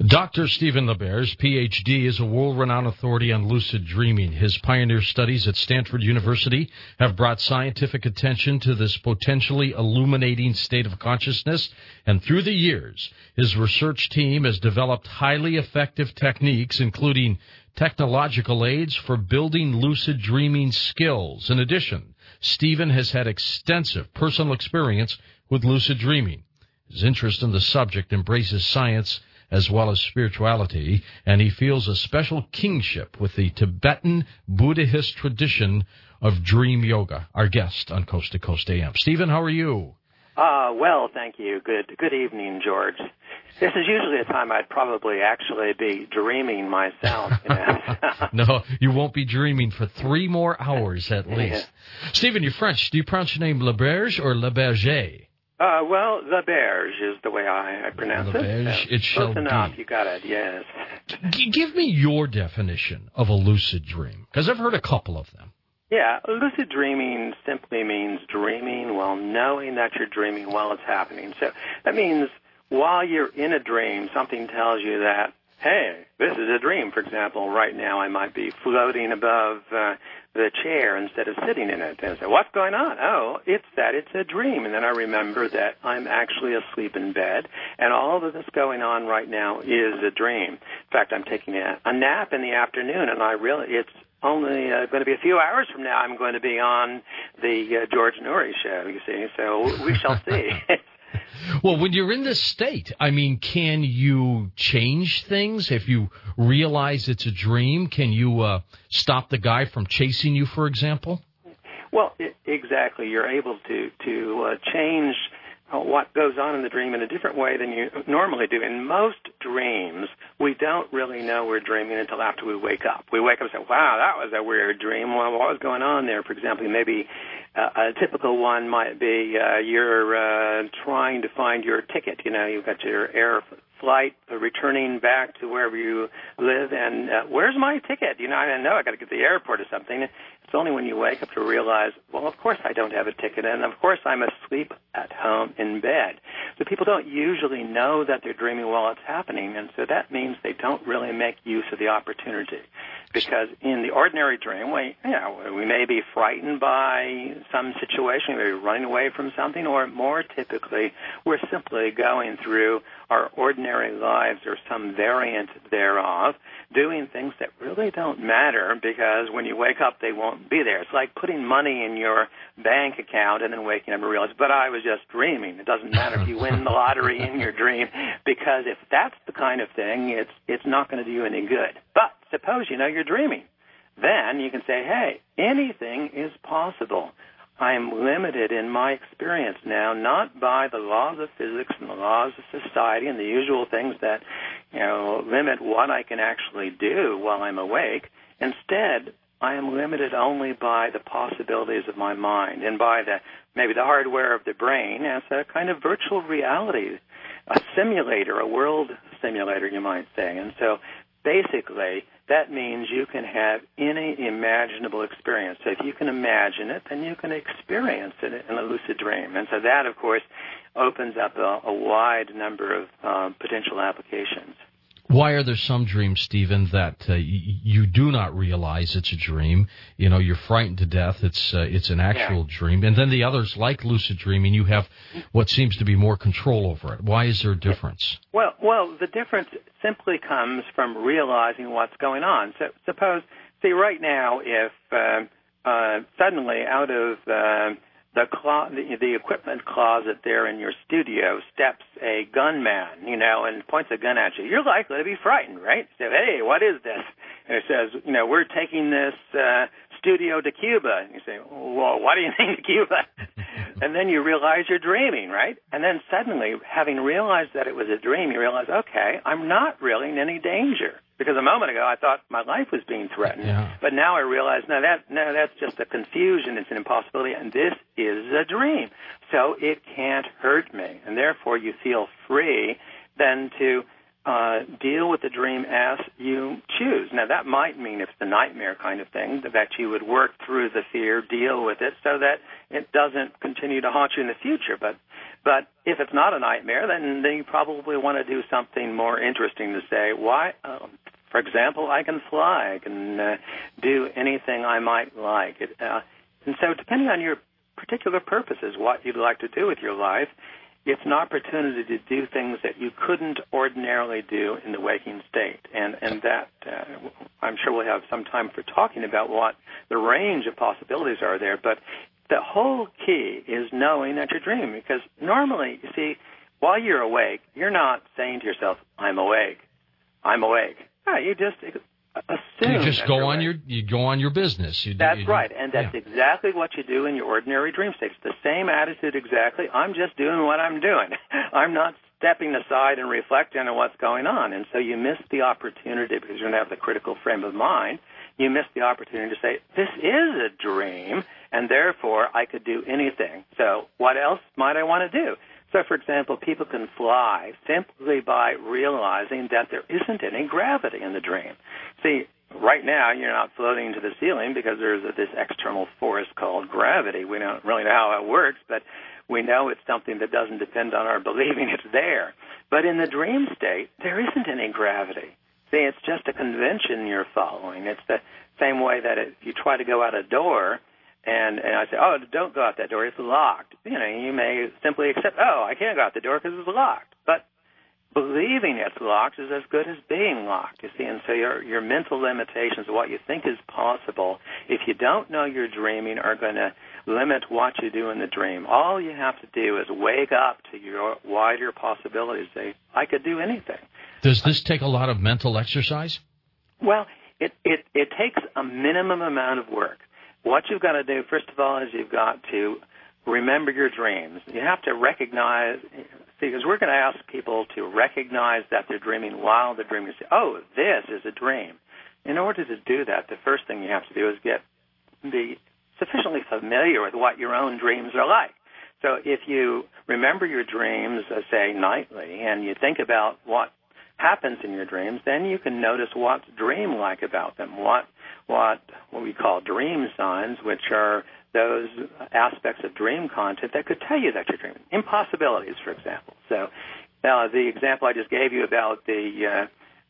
Dr. Stephen LaBerge, Ph.D., is a world-renowned authority on lucid dreaming. His pioneer studies at Stanford University have brought scientific attention to this potentially illuminating state of consciousness, and through the years, his research team has developed highly effective techniques, including technological aids for building lucid dreaming skills. In addition, Stephen has had extensive personal experience with lucid dreaming. His interest in the subject embraces science as well as spirituality, and he feels a special kingship with the Tibetan Buddhist tradition of dream yoga. Our guest on Coast to Coast AM. Stephen, how are you? Well, thank you. Good evening, George. This is usually a time I'd probably actually be dreaming myself. No, you won't be dreaming for 3 more hours at least. Stephen, you're French. Do you pronounce your name LaBerge or LaBerge? Well, LaBerge is the way I pronounce LaBerge, it shall close enough, be. you got it, yes. Give me your definition of a lucid dream, because I've heard a couple of them. Yeah, lucid dreaming simply means dreaming while knowing that you're dreaming while it's happening. So that means while you're in a dream, something tells you that, hey, this is a dream. For example, right now I might be floating above the chair instead of sitting in it. And I say, what's going on? Oh, it's a dream. And then I remember that I'm actually asleep in bed, and all of this going on right now is a dream. In fact, I'm taking a nap in the afternoon, and it's only going to be a few hours from now I'm going to be on the George Noory show, you see. So we shall see. Well, when you're in this state, I mean, can you change things? If you realize it's a dream, can you stop the guy from chasing you, for example? Well, exactly. You're able to change what goes on in the dream in a different way than you normally do. In most dreams, we don't really know we're dreaming until after we wake up. We wake up and say, wow, that was a weird dream. Well, what was going on there? For example, maybe a typical one might be you're trying to find your ticket. You know, you've got your air flight returning back to wherever you live, and where's my ticket? You know, I know I got to get to the airport or something. It's only when you wake up to realize, well, of course I don't have a ticket, and of course I'm asleep at home in bed. So people don't usually know that they're dreaming while it's happening, and so that means they don't really make use of the opportunity. Because in the ordinary dream, we may be frightened by some situation, we may be running away from something, or more typically, we're simply going through our ordinary lives or some variant thereof, doing things that really don't matter because when you wake up, they won't be there. It's like putting money in your bank account and then waking up and realize, but I was just dreaming. It doesn't matter if you win the lottery in your dream, because if that's the kind of thing, it's not going to do you any good. But suppose you know you're dreaming. Then you can say, hey, anything is possible. I am limited in my experience now, not by the laws of physics and the laws of society and the usual things that, limit what I can actually do while I'm awake. Instead, I am limited only by the possibilities of my mind and by maybe the hardware of the brain as a kind of virtual reality, a simulator, a world simulator, you might say. And so basically, that means you can have any imaginable experience. So if you can imagine it, then you can experience it in a lucid dream. And so that, of course, opens up a wide number of potential applications. Why are there some dreams, Stephen, that you do not realize it's a dream? You know, you're frightened to death. It's an actual dream. And then the others, like lucid dreaming, you have what seems to be more control over it. Why is there a difference? Well, the difference simply comes from realizing what's going on. So suppose, right now, if suddenly out of the equipment closet there in your studio steps a gunman, and points a gun at you, you're likely to be frightened, right? So, hey, what is this? And it says, we're taking this studio to Cuba. And you say, well, what do you mean to Cuba? And then you realize you're dreaming, right? And then suddenly, having realized that it was a dream, you realize, okay, I'm not really in any danger. Because a moment ago, I thought my life was being threatened. Yeah. But now I realize, that's just a confusion. It's an impossibility. And this is a dream. So it can't hurt me. And therefore, you feel free then to deal with the dream as you choose. Now, that might mean if it's a nightmare kind of thing, that you would work through the fear, deal with it so that it doesn't continue to haunt you in the future. But But if it's not a nightmare, then you probably want to do something more interesting to say, why, for example, I can fly, I can do anything I might like. And so depending on your particular purposes, what you'd like to do with your life, it's an opportunity to do things that you couldn't ordinarily do in the waking state. And that, I'm sure we'll have some time for talking about what the range of possibilities are there. But the whole key is knowing that you're dreaming. Because normally, you see, while you're awake, you're not saying to yourself, I'm awake. I'm awake. No, you just assume. You just go on your business. That's right, and that's exactly what you do in your ordinary dream states. The same attitude exactly. I'm just doing what I'm doing. I'm not stepping aside and reflecting on what's going on, and so you miss the opportunity because you don't have the critical frame of mind. You miss the opportunity to say, this is a dream, and therefore I could do anything. So what else might I want to do? So, for example, people can fly simply by realizing that there isn't any gravity in the dream. See, right now you're not floating to the ceiling because there's this external force called gravity. We don't really know how it works, but we know it's something that doesn't depend on our believing it's there. But in the dream state, there isn't any gravity. See, it's just a convention you're following. It's the same way that if you try to go out a door, and I say, oh, don't go out that door, it's locked. You know, you may simply accept, oh, I can't go out the door because it's locked. But believing it's locked is as good as being locked, you see. And so your mental limitations of what you think is possible, if you don't know you're dreaming, are going to limit what you do in the dream. All you have to do is wake up to your wider possibilities. Say, I could do anything. Does this take a lot of mental exercise? Well, it takes a minimum amount of work. What you've got to do, first of all, is you've got to remember your dreams. You have to recognize, because we're going to ask people to recognize that they're dreaming while they're dreaming. Say, oh, this is a dream. In order to do that, the first thing you have to do is be sufficiently familiar with what your own dreams are like. So if you remember your dreams, say, nightly, and you think about what happens in your dreams, then you can notice what's dream-like about them, what we call dream signs, which are those aspects of dream content that could tell you that you're dreaming. Impossibilities, for example. So the example I just gave you about the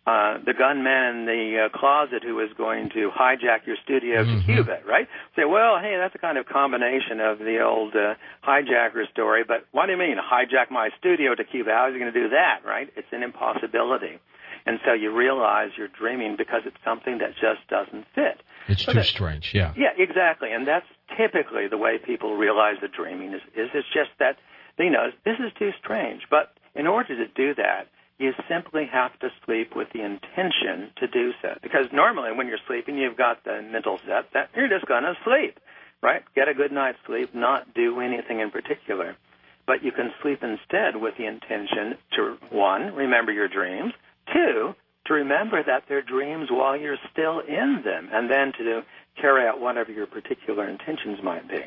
gunman in the closet who was going to hijack your studio to Cuba, right? Say, well, hey, that's a kind of combination of the old hijacker story, but what do you mean, hijack my studio to Cuba? How is he going to do that, right? It's an impossibility. And so you realize you're dreaming because it's something that just doesn't fit. It's too strange, yeah. Yeah, exactly. And that's typically the way people realize that dreaming is it's just that they know this is too strange. But in order to do that, you simply have to sleep with the intention to do so. Because normally when you're sleeping, you've got the mental set that you're just going to sleep, right? Get a good night's sleep, not do anything in particular. But you can sleep instead with the intention to, 1, remember your dreams, 2, to remember that they're dreams while you're still in them, and then to carry out whatever your particular intentions might be.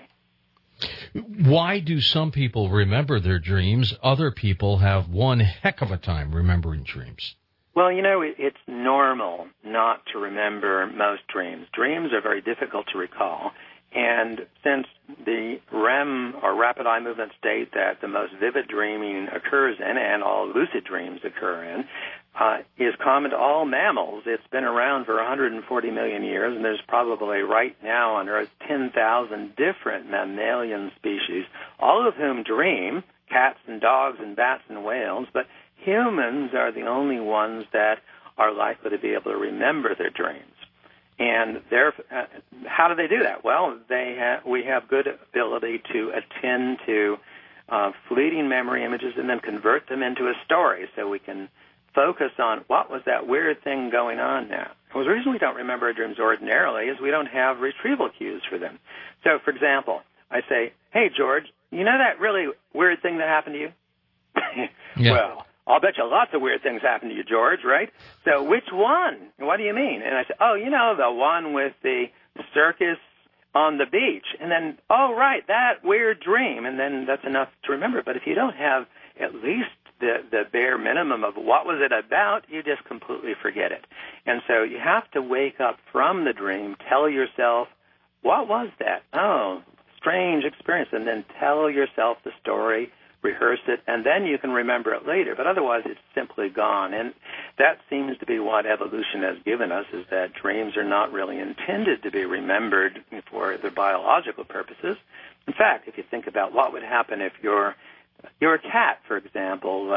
Why do some people remember their dreams? Other people have one heck of a time remembering dreams. Well, you know, it's normal not to remember most dreams. Dreams are very difficult to recall. And since the REM, or rapid eye movement state, that the most vivid dreaming occurs in, and all lucid dreams occur in, is common to all mammals. It's been around for 140 million years, and there's probably right now on Earth 10,000 different mammalian species, all of whom dream, cats and dogs and bats and whales, but humans are the only ones that are likely to be able to remember their dreams. And how do they do that? Well, we have good ability to attend to fleeting memory images and then convert them into a story, so we can focus on what was that weird thing going on now. Well, the reason we don't remember our dreams ordinarily is we don't have retrieval cues for them. So, for example, I say, hey, George, you know that really weird thing that happened to you? Yeah. Well, I'll bet you lots of weird things happened to you, George, right? So which one? What do you mean? And I say, oh, you know, the one with the circus on the beach. And then, oh, right, that weird dream. And then that's enough to remember. But if you don't have at least the bare minimum of what was it about, you just completely forget it. And so you have to wake up from the dream, tell yourself, what was that? Oh, strange experience. And then tell yourself the story rehearse it, and then you can remember it later. But otherwise, it's simply gone. And that seems to be what evolution has given us, is that dreams are not really intended to be remembered for their biological purposes. In fact, if you think about what would happen if you're a cat, for example,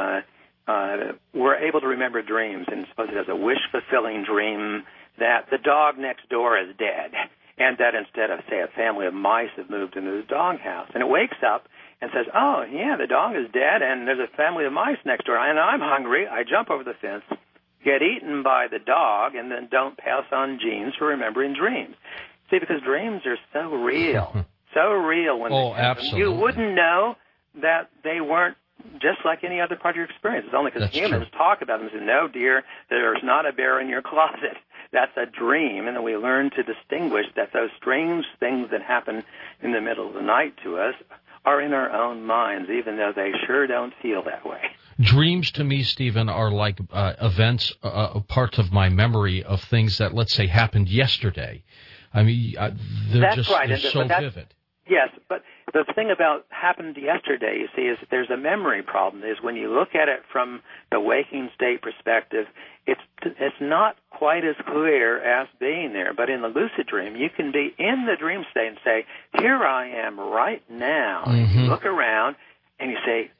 were able to remember dreams, and suppose it has a wish-fulfilling dream that the dog next door is dead, and that instead of, say, a family of mice have moved into the doghouse. And it wakes up and says, oh, yeah, the dog is dead, and there's a family of mice next door, and I'm hungry. I jump over the fence, get eaten by the dog, and then don't pass on genes for remembering dreams. See, because dreams are so real, so real when they happen. Absolutely. You wouldn't know that they weren't just like any other part of your experience. It's only because humans talk about them and say, no, dear, there's not a bear in your closet. That's a dream. And then we learn to distinguish that those strange things that happen in the middle of the night to us are in our own minds, even though they sure don't feel that way. Dreams to me, Stephen, are like events, parts of my memory of things that, let's say, happened yesterday. I mean, they're so vivid. Yes, but the thing about happened yesterday, you see, is that there's a memory problem. Is when you look at it from the waking state perspective, it's not quite as clear as being there. But in the lucid dream, you can be in the dream state and say, here I am right now. Mm-hmm. And you look around and you say,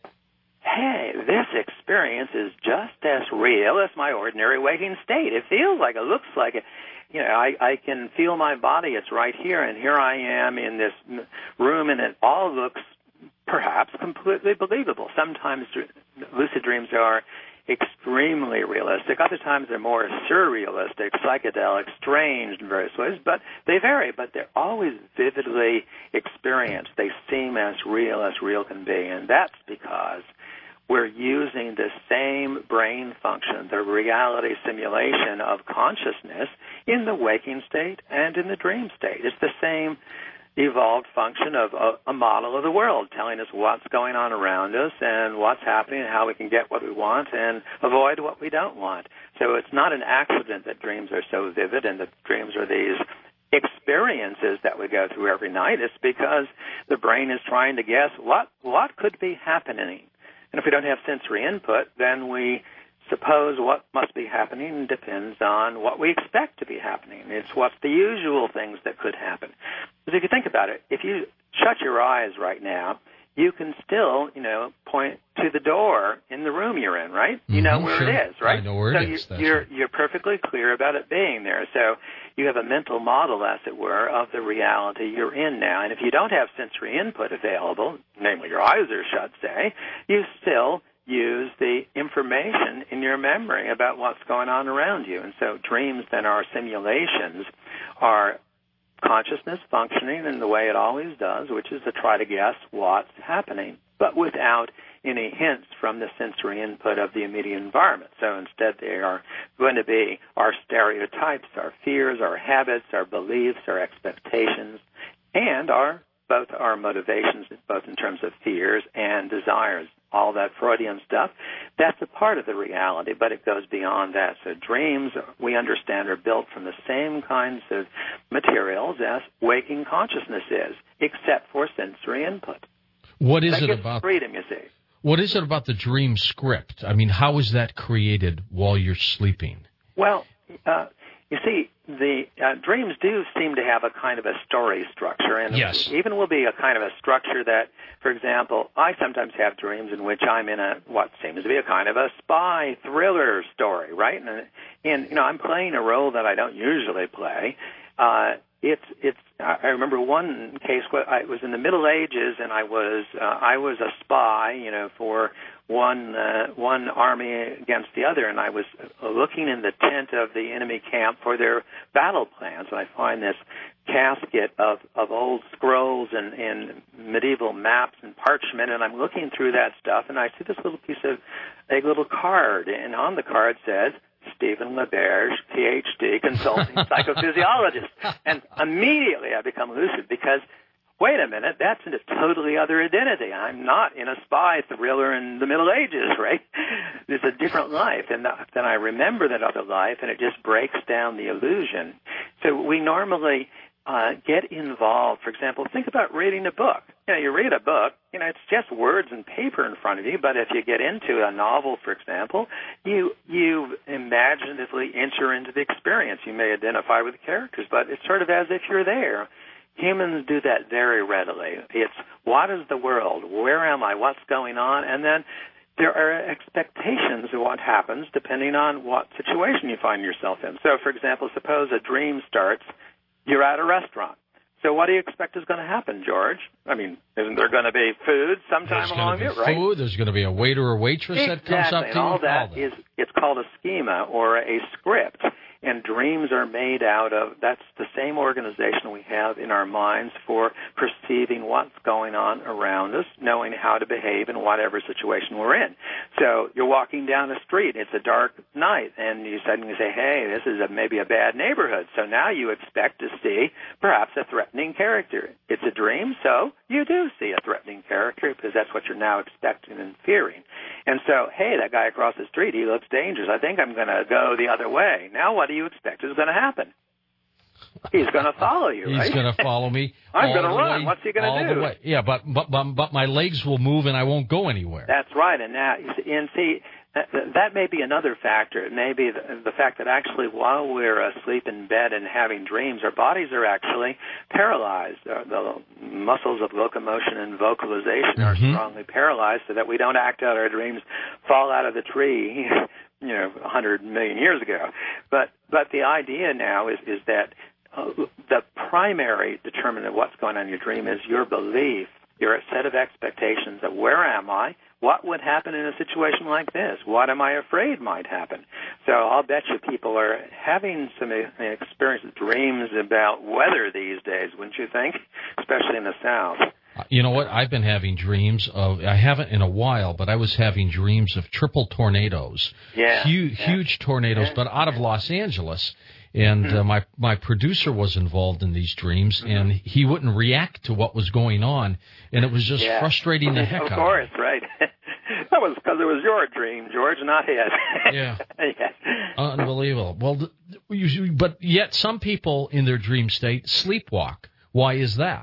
hey, this experience is just as real as my ordinary waking state. It feels like it, looks like it. You know, I can feel my body. It's right here, and here I am in this room, and it all looks perhaps completely believable. Sometimes lucid dreams are extremely realistic. Other times they're more surrealistic, psychedelic, strange in various ways, but they vary. But they're always vividly experienced. They seem as real can be, and that's because we're using the same brain function, the reality simulation of consciousness, in the waking state and in the dream state. It's the same evolved function of a model of the world, telling us what's going on around us and what's happening and how we can get what we want and avoid what we don't want. So it's not an accident that dreams are so vivid and that dreams are these experiences that we go through every night. It's because the brain is trying to guess what could be happening. And if we don't have sensory input, then we suppose what must be happening depends on what we expect to be happening. It's what's the usual things that could happen. Because if you think about it, if you shut your eyes right now, you can still, point to the door in the room you're in, right? You know where it is, right? I know where it is. You're perfectly clear about it being there. So you have a mental model, as it were, of the reality you're in now. And if you don't have sensory input available, namely your eyes are shut, say, you still use the information in your memory about what's going on around you. And so dreams, then, are simulations, are consciousness functioning in the way it always does, which is to try to guess what's happening, but without any hints from the sensory input of the immediate environment. So instead they are going to be our stereotypes, our fears, our habits, our beliefs, our expectations, and both our motivations, both in terms of fears and desires. All that Freudian stuff, that's a part of the reality, but it goes beyond that. So dreams, we understand, are built from the same kinds of materials as waking consciousness is, except for sensory input. What is it about freedom, you see? What is it about the dream script? I mean, how is that created while you're sleeping? Well, you see, the dreams do seem to have a kind of a story structure, and yes, even will be a kind of a structure that, for example, I sometimes have dreams in which I'm in what seems to be a kind of a spy thriller story, right? And I'm playing a role that I don't usually play. I remember one case where I was in the Middle Ages, and I was a spy, for one army against the other, and I was looking in the tent of the enemy camp for their battle plans, and I find this casket of old scrolls and medieval maps and parchment, and I'm looking through that stuff, and I see this a little card, and on the card says, Stephen LaBerge, Ph.D., consulting psychophysiologist. And immediately I become lucid because, wait a minute, that's a totally other identity. I'm not in a spy thriller in the Middle Ages, right? There's a different life. And then I remember that other life, and it just breaks down the illusion. So we normally get involved. For example, think about reading a book. You read a book, it's just words and paper in front of you, but if you get into a novel, for example, you imaginatively enter into the experience. You may identify with the characters, but it's sort of as if you're there. Humans do that very readily. It's, what is the world? Where am I? What's going on? And then there are expectations of what happens depending on what situation you find yourself in. So, for example, suppose a dream starts, you're at a restaurant. So what do you expect is going to happen, George? I mean, isn't there going to be food sometime along it, right? Food. There's going to be a waiter or waitress that comes up to you. And all that is, it's called a schema or a script. And dreams are made out of, that's the same organization we have in our minds for perceiving what's going on around us, knowing how to behave in whatever situation we're in. So you're walking down the street, it's a dark night, and you suddenly say, hey, this is maybe a bad neighborhood. So now you expect to see perhaps a threatening character. It's a dream, so you do see a threatening character because that's what you're now expecting and fearing. And so, hey, that guy across the street, he looks dangerous. I think I'm going to go the other way. Now what do you expect is going to happen? He's going to follow you, right? He's going to follow me. I'm going to run. What's he going to do? Yeah, but my legs will move and I won't go anywhere. That's right. And see, that may be another factor. It may be the fact that actually while we're asleep in bed and having dreams, our bodies are actually paralyzed. The muscles of locomotion and vocalization are strongly paralyzed so that we don't act out our dreams, fall out of the tree, 100 million years ago. But the idea now is that the primary determinant of what's going on in your dream is your belief, your set of expectations of where am I, what would happen in a situation like this, what am I afraid might happen. So I'll bet you people are having some experience with dreams about weather these days, wouldn't you think, especially in the South. You know what? I've been having dreams of, I haven't in a while, but I was having dreams of triple tornadoes. Yeah. Huge tornadoes, but out of Los Angeles. And my producer was involved in these dreams, and he wouldn't react to what was going on, and it was just frustrating the heck out of him. Of course, right. That was because it was your dream, George, not his. Yeah. Unbelievable. Well, but yet some people in their dream state sleepwalk. Why is that?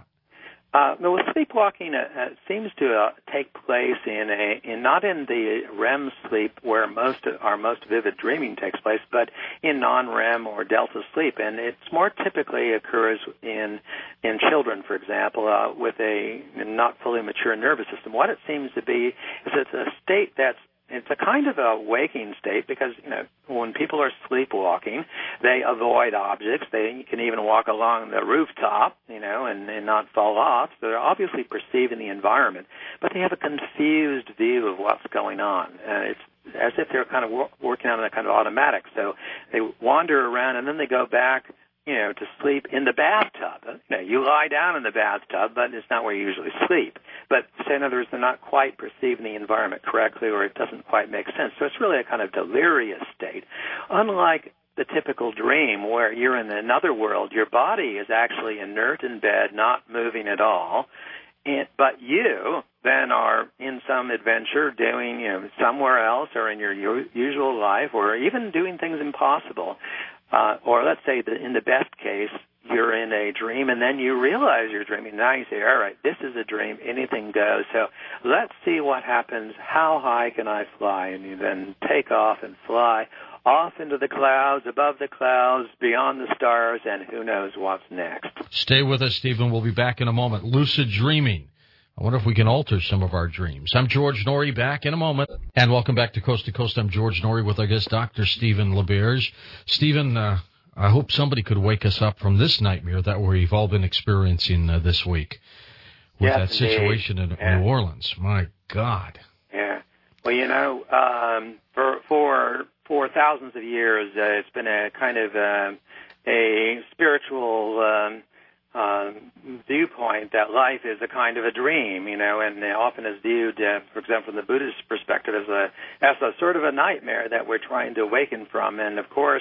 Well, sleepwalking seems to take place in not in the REM sleep where our most vivid dreaming takes place, but in non-REM or delta sleep, and it more typically occurs in children, for example, with a not fully mature nervous system. What it seems to be is it's a state it's a kind of a waking state because, when people are sleepwalking, they avoid objects. They can even walk along the rooftop, and not fall off. So they're obviously perceiving the environment, but they have a confused view of what's going on. It's as if they're kind of working on a kind of automatic. So they wander around and then they go back, to sleep in the bathtub. You lie down in the bathtub, but it's not where you usually sleep. But say, in other words, they're not quite perceiving the environment correctly, or it doesn't quite make sense. So it's really a kind of delirious state. Unlike the typical dream where you're in another world, your body is actually inert in bed, not moving at all. But you then are in some adventure doing, somewhere else or in your usual life, or even doing things impossible. Or let's say that in the best case, you're in a dream and then you realize you're dreaming. Now you say, all right, this is a dream, anything goes. So let's see what happens. How high can I fly? And you then take off and fly off into the clouds, above the clouds, beyond the stars, and who knows what's next. Stay with us, Stephen. We'll be back in a moment. Lucid dreaming. I wonder if we can alter some of our dreams. I'm George Noory, back in a moment. And welcome back to Coast. I'm George Noory with our guest, Dr. Stephen LaBerge. Stephen, I hope somebody could wake us up from this nightmare that we've all been experiencing this week with that situation in New Orleans. My God. Yeah. Well, for thousands of years, it's been a kind of a spiritual viewpoint that life is a kind of a dream, and often is viewed, for example, from the Buddhist perspective, as a sort of a nightmare that we're trying to awaken from. And of course,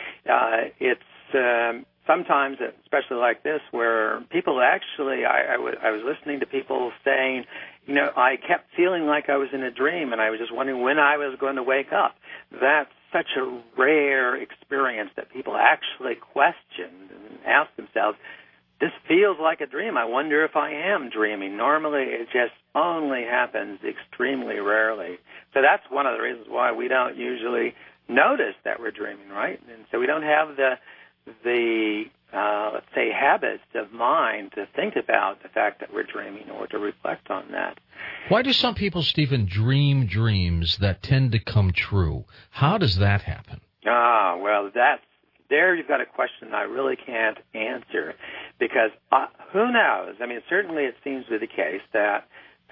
it's sometimes, especially like this, where people actually, I was listening to people saying, I kept feeling like I was in a dream, and I was just wondering when I was going to wake up. That's such a rare experience that people actually question and ask themselves, this feels like a dream. I wonder if I am dreaming. Normally, it just only happens extremely rarely. So that's one of the reasons why we don't usually notice that we're dreaming, right? And so we don't have the let's say, habits of mind to think about the fact that we're dreaming or to reflect on that. Why do some people, Stephen, dream dreams that tend to come true? How does that happen? Well, there you've got a question I really can't answer because who knows? I mean, certainly it seems to be the case that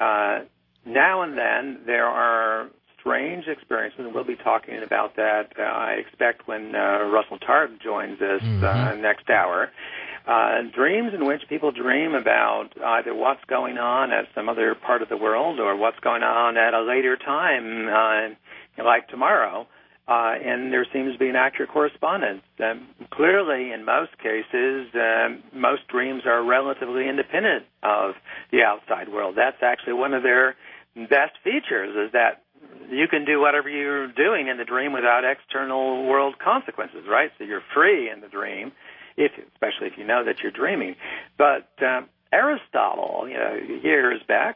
now and then there are strange experiences, and we'll be talking about that, I expect, when Russell Targ joins us next hour. Dreams in which people dream about either what's going on at some other part of the world or what's going on at a later time, like tomorrow. And there seems to be an accurate correspondence. Clearly, in most cases, most dreams are relatively independent of the outside world. That's actually one of their best features, is that you can do whatever you're doing in the dream without external world consequences, right? So you're free in the dream, especially if you know that you're dreaming. But Aristotle, years back,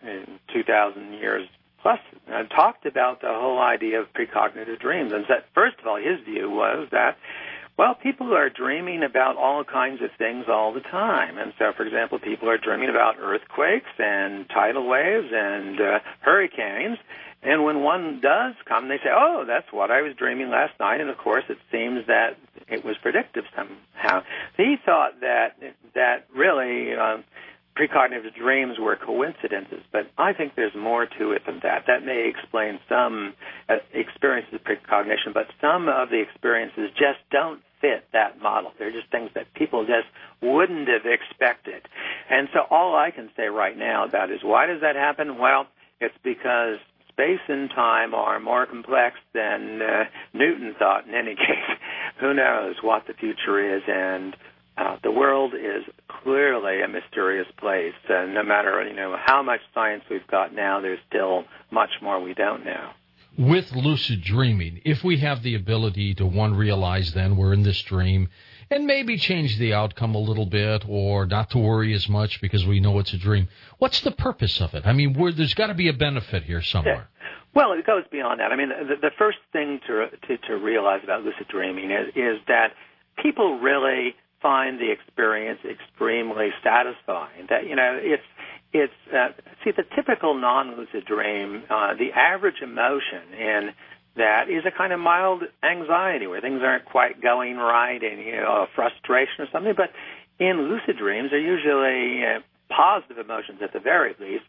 2,000 years plus, talked about the whole idea of precognitive dreams. And that, first of all, his view was that, well, people are dreaming about all kinds of things all the time. And so, for example, people are dreaming about earthquakes and tidal waves and hurricanes. And when one does come, they say, oh, that's what I was dreaming last night. And, of course, it seems that it was predictive somehow. So he thought that really precognitive dreams were coincidences. But I think there's more to it than that. That may explain some experiences of precognition, but some of the experiences just don't fit that model. They're just things that people just wouldn't have expected. And so all I can say right now about is, why does that happen? Well, it's because space and time are more complex than Newton thought. In any case, who knows what the future is, and the world is clearly a mysterious place. And no matter how much science we've got now, there's still much more we don't know. With lucid dreaming, if we have the ability to, realize then we're in this dream and maybe change the outcome a little bit or not to worry as much because we know it's a dream, what's the purpose of it? I mean, there's got to be a benefit here somewhere. Well, it goes beyond that. I mean, the first thing to realize about lucid dreaming is that people really find the experience extremely satisfying. That, it's the typical non-lucid dream, the average emotion in that is a kind of mild anxiety where things aren't quite going right and, frustration or something. But in lucid dreams, they're usually positive emotions at the very least,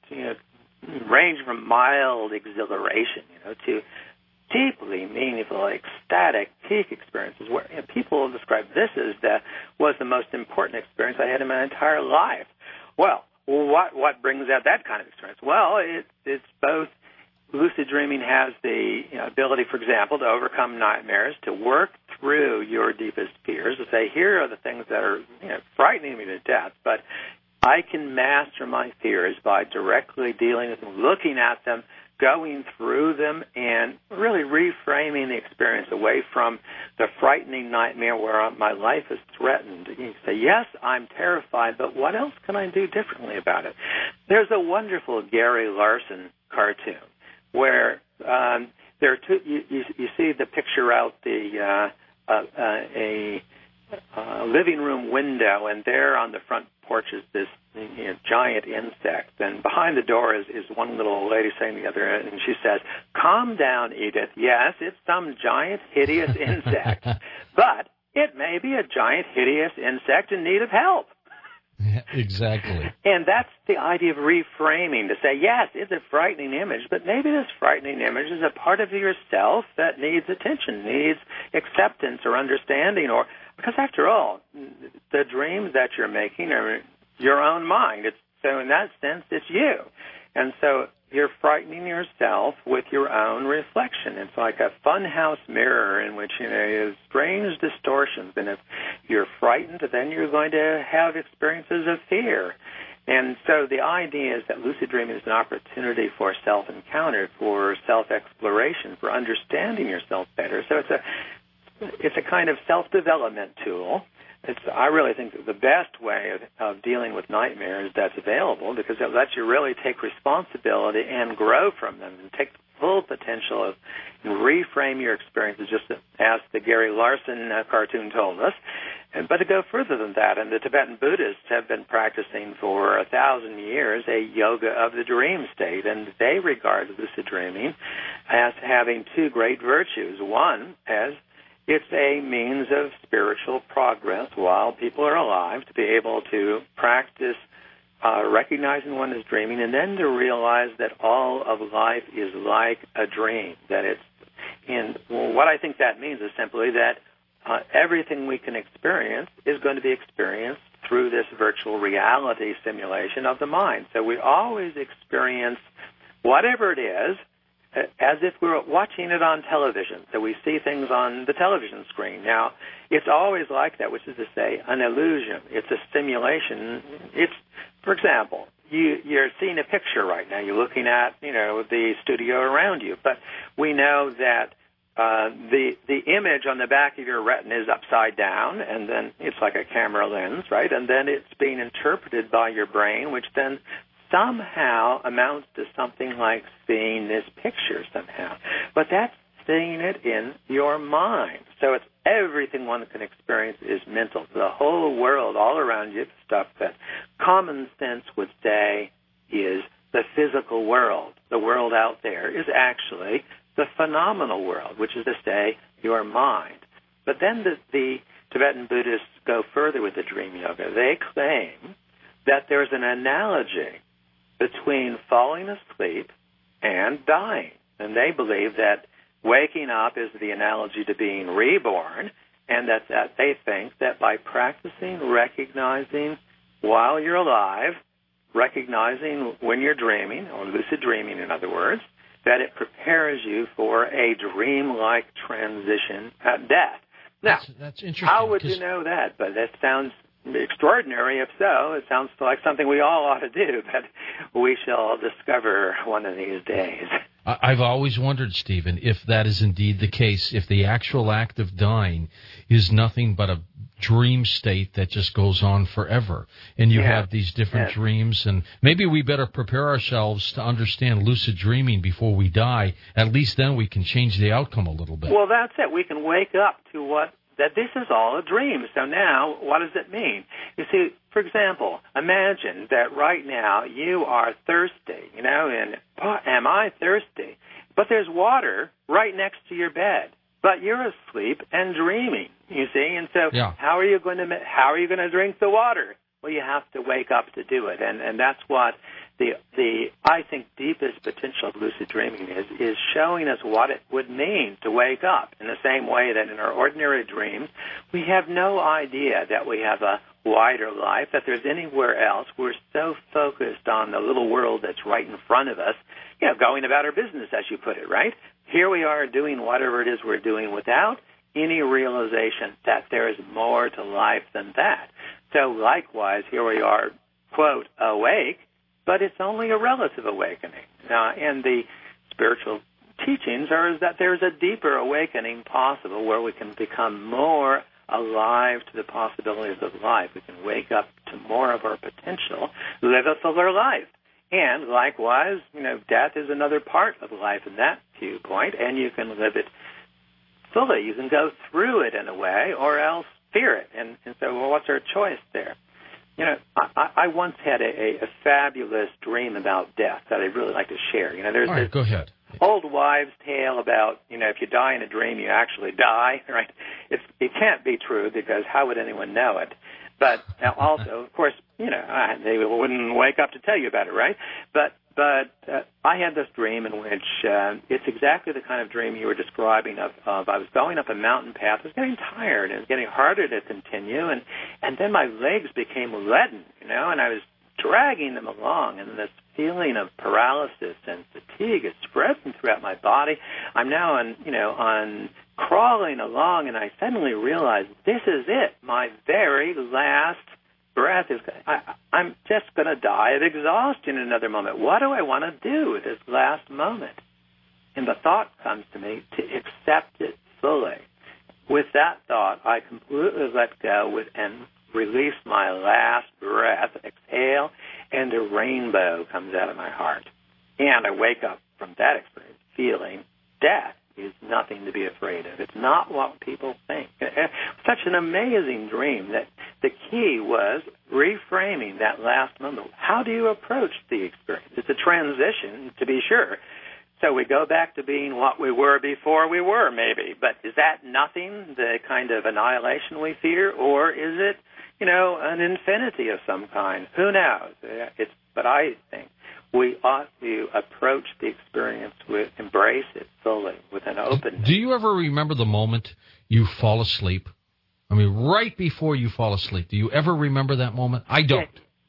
range from mild exhilaration, to deeply meaningful, ecstatic peak experiences where people describe this as was the most important experience I had in my entire life. Well, what brings out that kind of experience? Well, it's both. Lucid dreaming has the ability, for example, to overcome nightmares, to work through your deepest fears, to say, here are the things that are frightening me to death, but I can master my fears by directly dealing with them, looking at them, going through them, and really reframing the experience away from the frightening nightmare where my life is threatened. You say, yes, I'm terrified, but what else can I do differently about it? There's a wonderful Gary Larson cartoon where there are two. You see the picture out a living room window, and there on the front porch is this giant insect, and behind the door is one little lady saying to the other, and she says, "Calm down, Edith. Yes, it's some giant, hideous insect, but it may be a giant, hideous insect in need of help." Exactly. And that's the idea of reframing, to say, yes, it's a frightening image, but maybe this frightening image is a part of yourself that needs attention, needs acceptance or understanding, because after all, the dreams that you're making are your own mind. So in that sense, it's you. And so you're frightening yourself with your own reflection. It's like a funhouse mirror in which there's strange distortions. And if you're frightened, then you're going to have experiences of fear. And so the idea is that lucid dreaming is an opportunity for self-encounter, for self-exploration, for understanding yourself better. So it's a kind of self-development tool I really think that the best way of dealing with nightmares that's available, because it lets you really take responsibility and grow from them and take the full potential of and reframe your experiences, just as the Gary Larson cartoon told us. But to go further than that, and the Tibetan Buddhists have been practicing for 1,000 years a yoga of the dream state, and they regard lucid dreaming as having two great virtues. One, as it's a means of spiritual progress while people are alive, to be able to practice recognizing one is dreaming, and then to realize that all of life is like a dream. That it's, and what I think that means is simply that everything we can experience is going to be experienced through this virtual reality simulation of the mind. So we always experience whatever it is as if we were watching it on television. So we see things on the television screen. Now, it's always like that, which is to say an illusion. It's a simulation. It's, for example, you're seeing a picture right now. You're looking at, the studio around you. But we know that the image on the back of your retina is upside down, and then it's like a camera lens, right? And then it's being interpreted by your brain, which then somehow amounts to something like seeing this picture somehow. But that's seeing it in your mind. So it's everything one can experience is mental. The whole world all around you, stuff that common sense would say is the physical world. The world out there is actually the phenomenal world, which is to say your mind. But then the Tibetan Buddhists go further with the dream yoga. They claim that there's an analogy between falling asleep and dying. And they believe that waking up is the analogy to being reborn, and that they think that by practicing recognizing while you're alive, recognizing when you're dreaming, or lucid dreaming in other words, that it prepares you for a dream-like transition at death. Now, that's interesting. How would you know that? But that sounds extraordinary. If so, it sounds like something we all ought to do, but we shall discover one of these days. I've always wondered, Stephen, if that is indeed the case, if the actual act of dying is nothing but a dream state that just goes on forever, and you have these different dreams, and maybe we better prepare ourselves to understand lucid dreaming before we die. At least then we can change the outcome a little bit. Well, that's it. We can wake up to that this is all a dream. So now, what does it mean? You see, for example, imagine that right now you are thirsty, and am I thirsty? But there's water right next to your bed, but you're asleep and dreaming, you see? And so how are you going to drink the water? Well, you have to wake up to do it, and that's what the I think deepest potential of lucid dreaming is showing us what it would mean to wake up in the same way that in our ordinary dreams we have no idea that we have a wider life, that there's anywhere else. We're so focused on the little world that's right in front of us, going about our business, as you put it, right? Here we are doing whatever it is we're doing without any realization that there is more to life than that. So likewise, here we are, quote, awake, but it's only a relative awakening. And the spiritual teachings are that there's a deeper awakening possible where we can become more alive to the possibilities of life. We can wake up to more of our potential, live a fuller life. And likewise, death is another part of life in that viewpoint, and you can live it fully. You can go through it in a way, or else fear it. And so, what's our choice there? I once had a fabulous dream about death that I'd really like to share. There's all right, go ahead. Old wives' tale about, if you die in a dream, you actually die, right? It can't be true, because how would anyone know it? But also, of course, they wouldn't wake up to tell you about it, right? But I had this dream in which it's exactly the kind of dream you were describing of I was going up a mountain path. I was getting tired. It was getting harder to continue, and then my legs became leaden, and I was dragging them along, and this feeling of paralysis and fatigue is spreading throughout my body. I'm now on crawling along, and I suddenly realized this is it. My very last breath is, I'm just going to die of exhaustion in another moment. What do I want to do with this last moment? And the thought comes to me to accept it fully. with that thought, I completely let go and release my last breath, exhale, and a rainbow comes out of my heart. And I wake up from that experience feeling death is nothing to be afraid of. It's not what people think. Such an amazing dream that the key was reframing that last moment. How do you approach the experience? It's a transition, to be sure. So we go back to being what we were before we were, maybe. But is that nothing, the kind of annihilation we fear? Or is it, an infinity of some kind? Who knows? But I think we ought to approach the experience embrace it fully, with an openness. Do you ever remember the moment you fall asleep? I mean, right before you fall asleep. Do you ever remember that moment? I don't.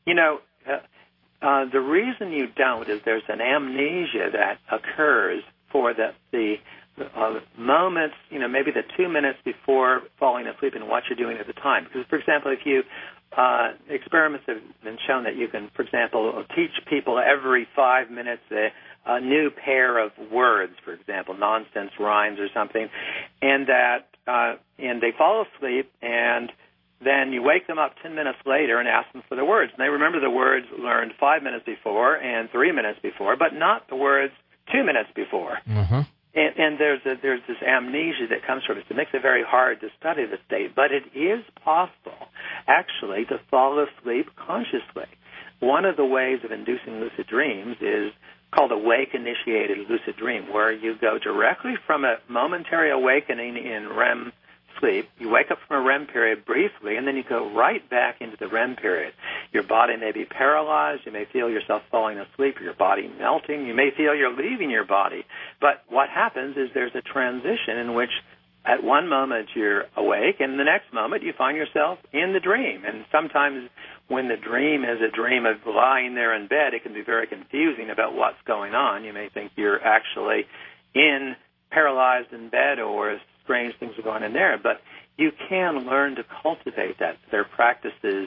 The reason you don't is there's an amnesia that occurs for the moments, maybe the 2 minutes before falling asleep and what you're doing at the time. Because, for example, if you experiments have been shown that you can, for example, teach people every 5 minutes a new pair of words, for example, nonsense rhymes or something, and they fall asleep, and then you wake them up 10 minutes later and ask them for the words. And they remember the words learned 5 minutes before and 3 minutes before, but not the words 2 minutes before. Mm-hmm. And there's this amnesia that comes from it. It makes it very hard to study the state, but it is possible, actually, to fall asleep consciously. One of the ways of inducing lucid dreams is called a wake-initiated lucid dream, where you go directly from a momentary awakening in REM sleep. You wake up from a REM period briefly, and then you go right back into the REM period. Your body may be paralyzed. You may feel yourself falling asleep, your body melting. You may feel you're leaving your body. But what happens is there's a transition in which at one moment you're awake, and the next moment you find yourself in the dream. And sometimes when the dream is a dream of lying there in bed, it can be very confusing about what's going on. You may think you're actually paralyzed in bed, or strange things are going on there. But you can learn to cultivate that. There are practices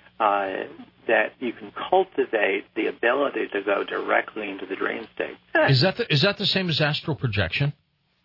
that you can cultivate the ability to go directly into the dream state. Is that the same as astral projection?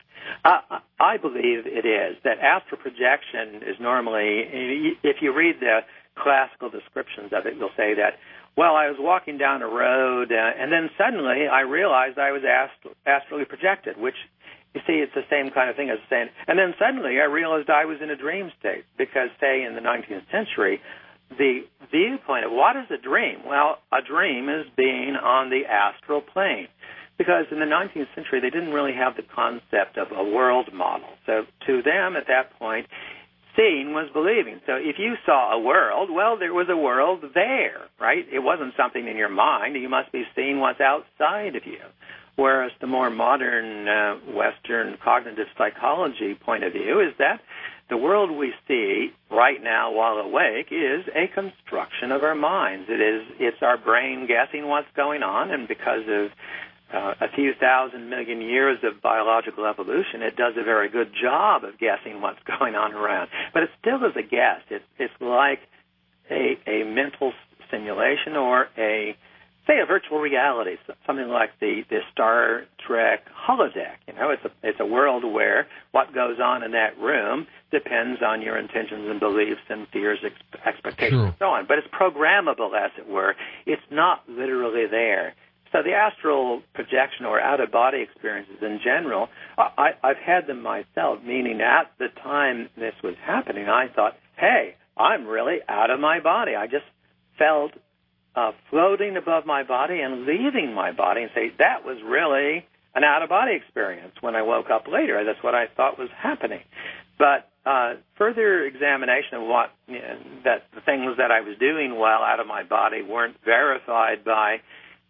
I believe it is. That astral projection is normally, if you read the classical descriptions of it, you'll say that, well, I was walking down a road, and then suddenly I realized I was astrally projected, which, you see, it's the same kind of thing as saying, and then suddenly I realized I was in a dream state, because, say, in the 19th century, the viewpoint of what is a dream? Well, a dream is being on the astral plane. Because in the 19th century, they didn't really have the concept of a world model. So to them, at that point, seeing was believing. So if you saw a world, well, there was a world there, right? It wasn't something in your mind. You must be seeing what's outside of you. Whereas the more modern Western cognitive psychology point of view is that the world we see right now while awake is a construction of our minds. It's our brain guessing what's going on, and because of a few thousand million years of biological evolution, it does a very good job of guessing what's going on around. But it still is a guess. It's like a mental simulation, or a virtual reality, something like the Star Trek holodeck. It's a world where what goes on in that room depends on your intentions and beliefs and fears, expectations, and so on. But it's programmable, as it were. It's not literally there. So the astral projection or out-of-body experiences in general, I've had them myself, meaning at the time this was happening, I thought, hey, I'm really out of my body. I just felt floating above my body and leaving my body, and say, that was really an out-of-body experience. When I woke up later, that's what I thought was happening. But further examination of that the things that I was doing while out of my body weren't verified by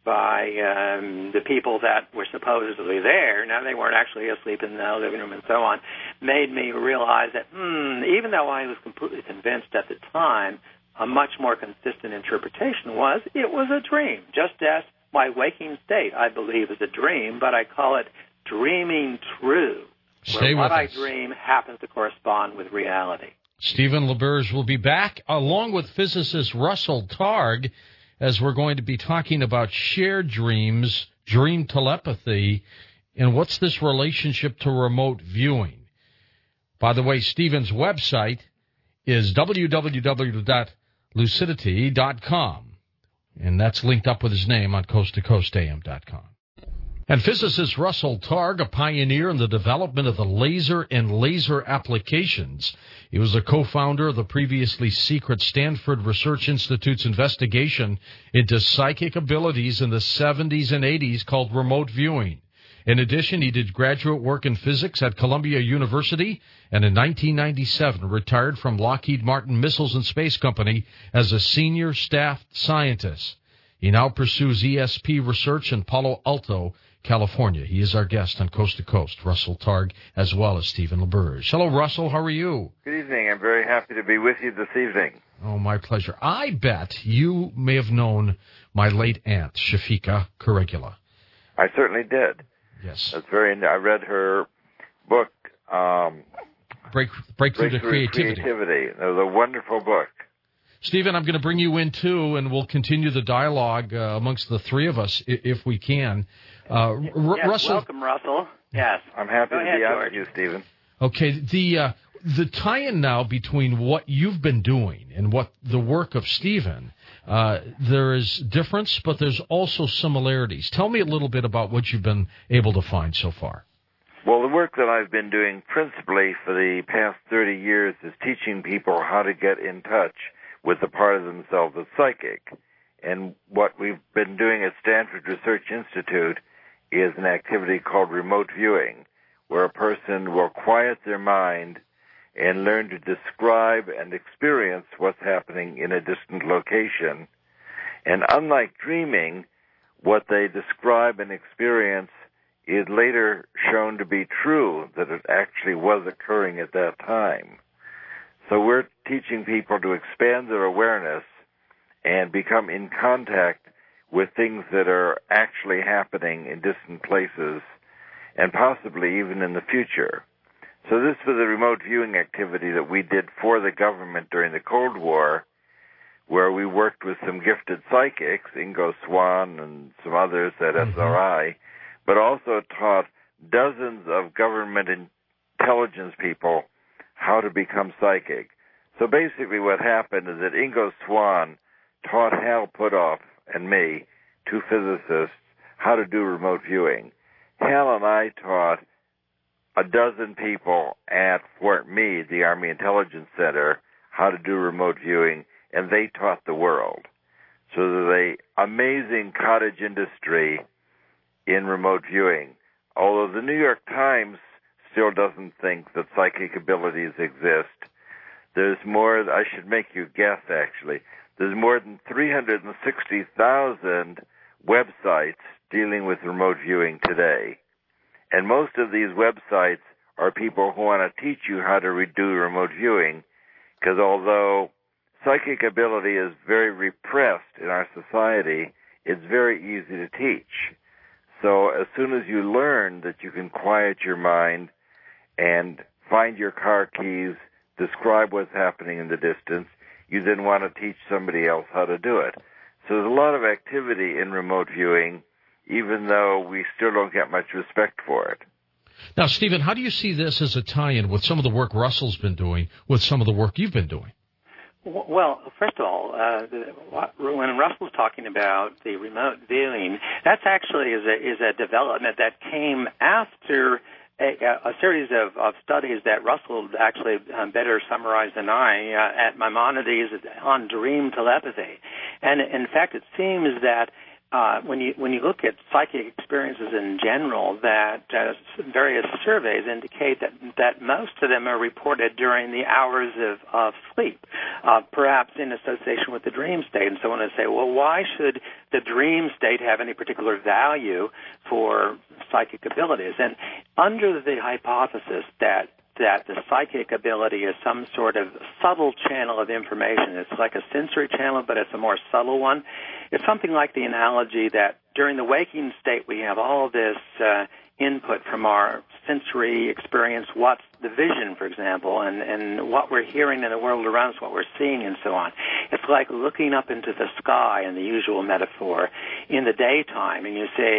the people that were supposedly there. Now, they weren't actually asleep in the living room and so on, made me realize that even though I was completely convinced at the time, a much more consistent interpretation was it was a dream, just as my waking state, I believe, is a dream, but I call it dreaming true. Stay where with what I us. dream happens to correspond with reality. Stephen LaBerge will be back, along with physicist Russell Targ, as we're going to be talking about shared dreams, dream telepathy, and what's this relationship to remote viewing. By the way, Stephen's website is www.lucidity.com, and that's linked up with his name on coasttocoastam.com. And physicist Russell Targ, a pioneer in the development of the laser and laser applications. He was a co-founder of the previously secret Stanford Research Institute's investigation into psychic abilities in the 70s and 80s called remote viewing. In addition, he did graduate work in physics at Columbia University, and in 1997 retired from Lockheed Martin Missiles and Space Company as a senior staff scientist. He now pursues ESP research in Palo Alto, California. He is our guest on Coast to Coast, Russell Targ, as well as Stephen LaBerge. Hello, Russell. How are you? Good evening. I'm very happy to be with you this evening. Oh, my pleasure. I bet you may have known my late aunt, Shafika Caregula. I certainly did. Yes. That's very. I read her book, Breakthrough to Creativity. It was a wonderful book. Stephen, I'm going to bring you in, too, and we'll continue the dialogue amongst the three of us, if we can. Yes, Russell, welcome, Russell. Yes. I'm happy to be on with George. you, Stephen. Okay, the tie-in now between what you've been doing and what the work of Stephen, there is difference, but there's also similarities. Tell me a little bit about what you've been able to find so far. Well, the work that I've been doing principally for the past 30 years is teaching people how to get in touch with the part of themselves that's psychic. And what we've been doing at Stanford Research Institute is an activity called remote viewing, where a person will quiet their mind and learn to describe and experience what's happening in a distant location. And unlike dreaming, what they describe and experience is later shown to be true, that it actually was occurring at that time. So we're teaching people to expand their awareness and become in contact with things that are actually happening in distant places and possibly even in the future. So this was a remote viewing activity that we did for the government during the Cold War, where we worked with some gifted psychics, Ingo Swann and some others at SRI, but also taught dozens of government intelligence people how to become psychic. So basically what happened is that Ingo Swann taught Hal Puthoff and me, two physicists, how to do remote viewing. Hal and I taught a dozen people at Fort Meade, the Army Intelligence Center, how to do remote viewing, and they taught the world. So there's an amazing cottage industry in remote viewing. Although the New York Times still doesn't think that psychic abilities exist, there's more, I should make you guess actually, there's more than 360,000 websites dealing with remote viewing today. And most of these websites are people who want to teach you how to do remote viewing, because although psychic ability is very repressed in our society, it's very easy to teach. So as soon as you learn that you can quiet your mind and find your car keys, describe what's happening in the distance, you then want to teach somebody else how to do it. So there's a lot of activity in remote viewing, even though we still don't get much respect for it. Now, Stephen, how do you see this as a tie-in with some of the work Russell's been doing with some of the work you've been doing? Well, first of all, when Russell's talking about the remote viewing, that's actually is a development that came after a series of studies that Russell actually better summarized than I at Maimonides on dream telepathy. And in fact, it seems that when you look at psychic experiences in general, that various surveys indicate that most of them are reported during the hours of sleep, perhaps in association with the dream state. And so when I say, well, why should the dream state have any particular value for psychic abilities? And under the hypothesis that the psychic ability is some sort of subtle channel of information. It's like a sensory channel, but it's a more subtle one. It's something like the analogy that during the waking state we have all this input from our sensory experience, what's the vision, for example, and what we're hearing in the world around us, what we're seeing, and so on. It's like looking up into the sky in the usual metaphor in the daytime, and you say,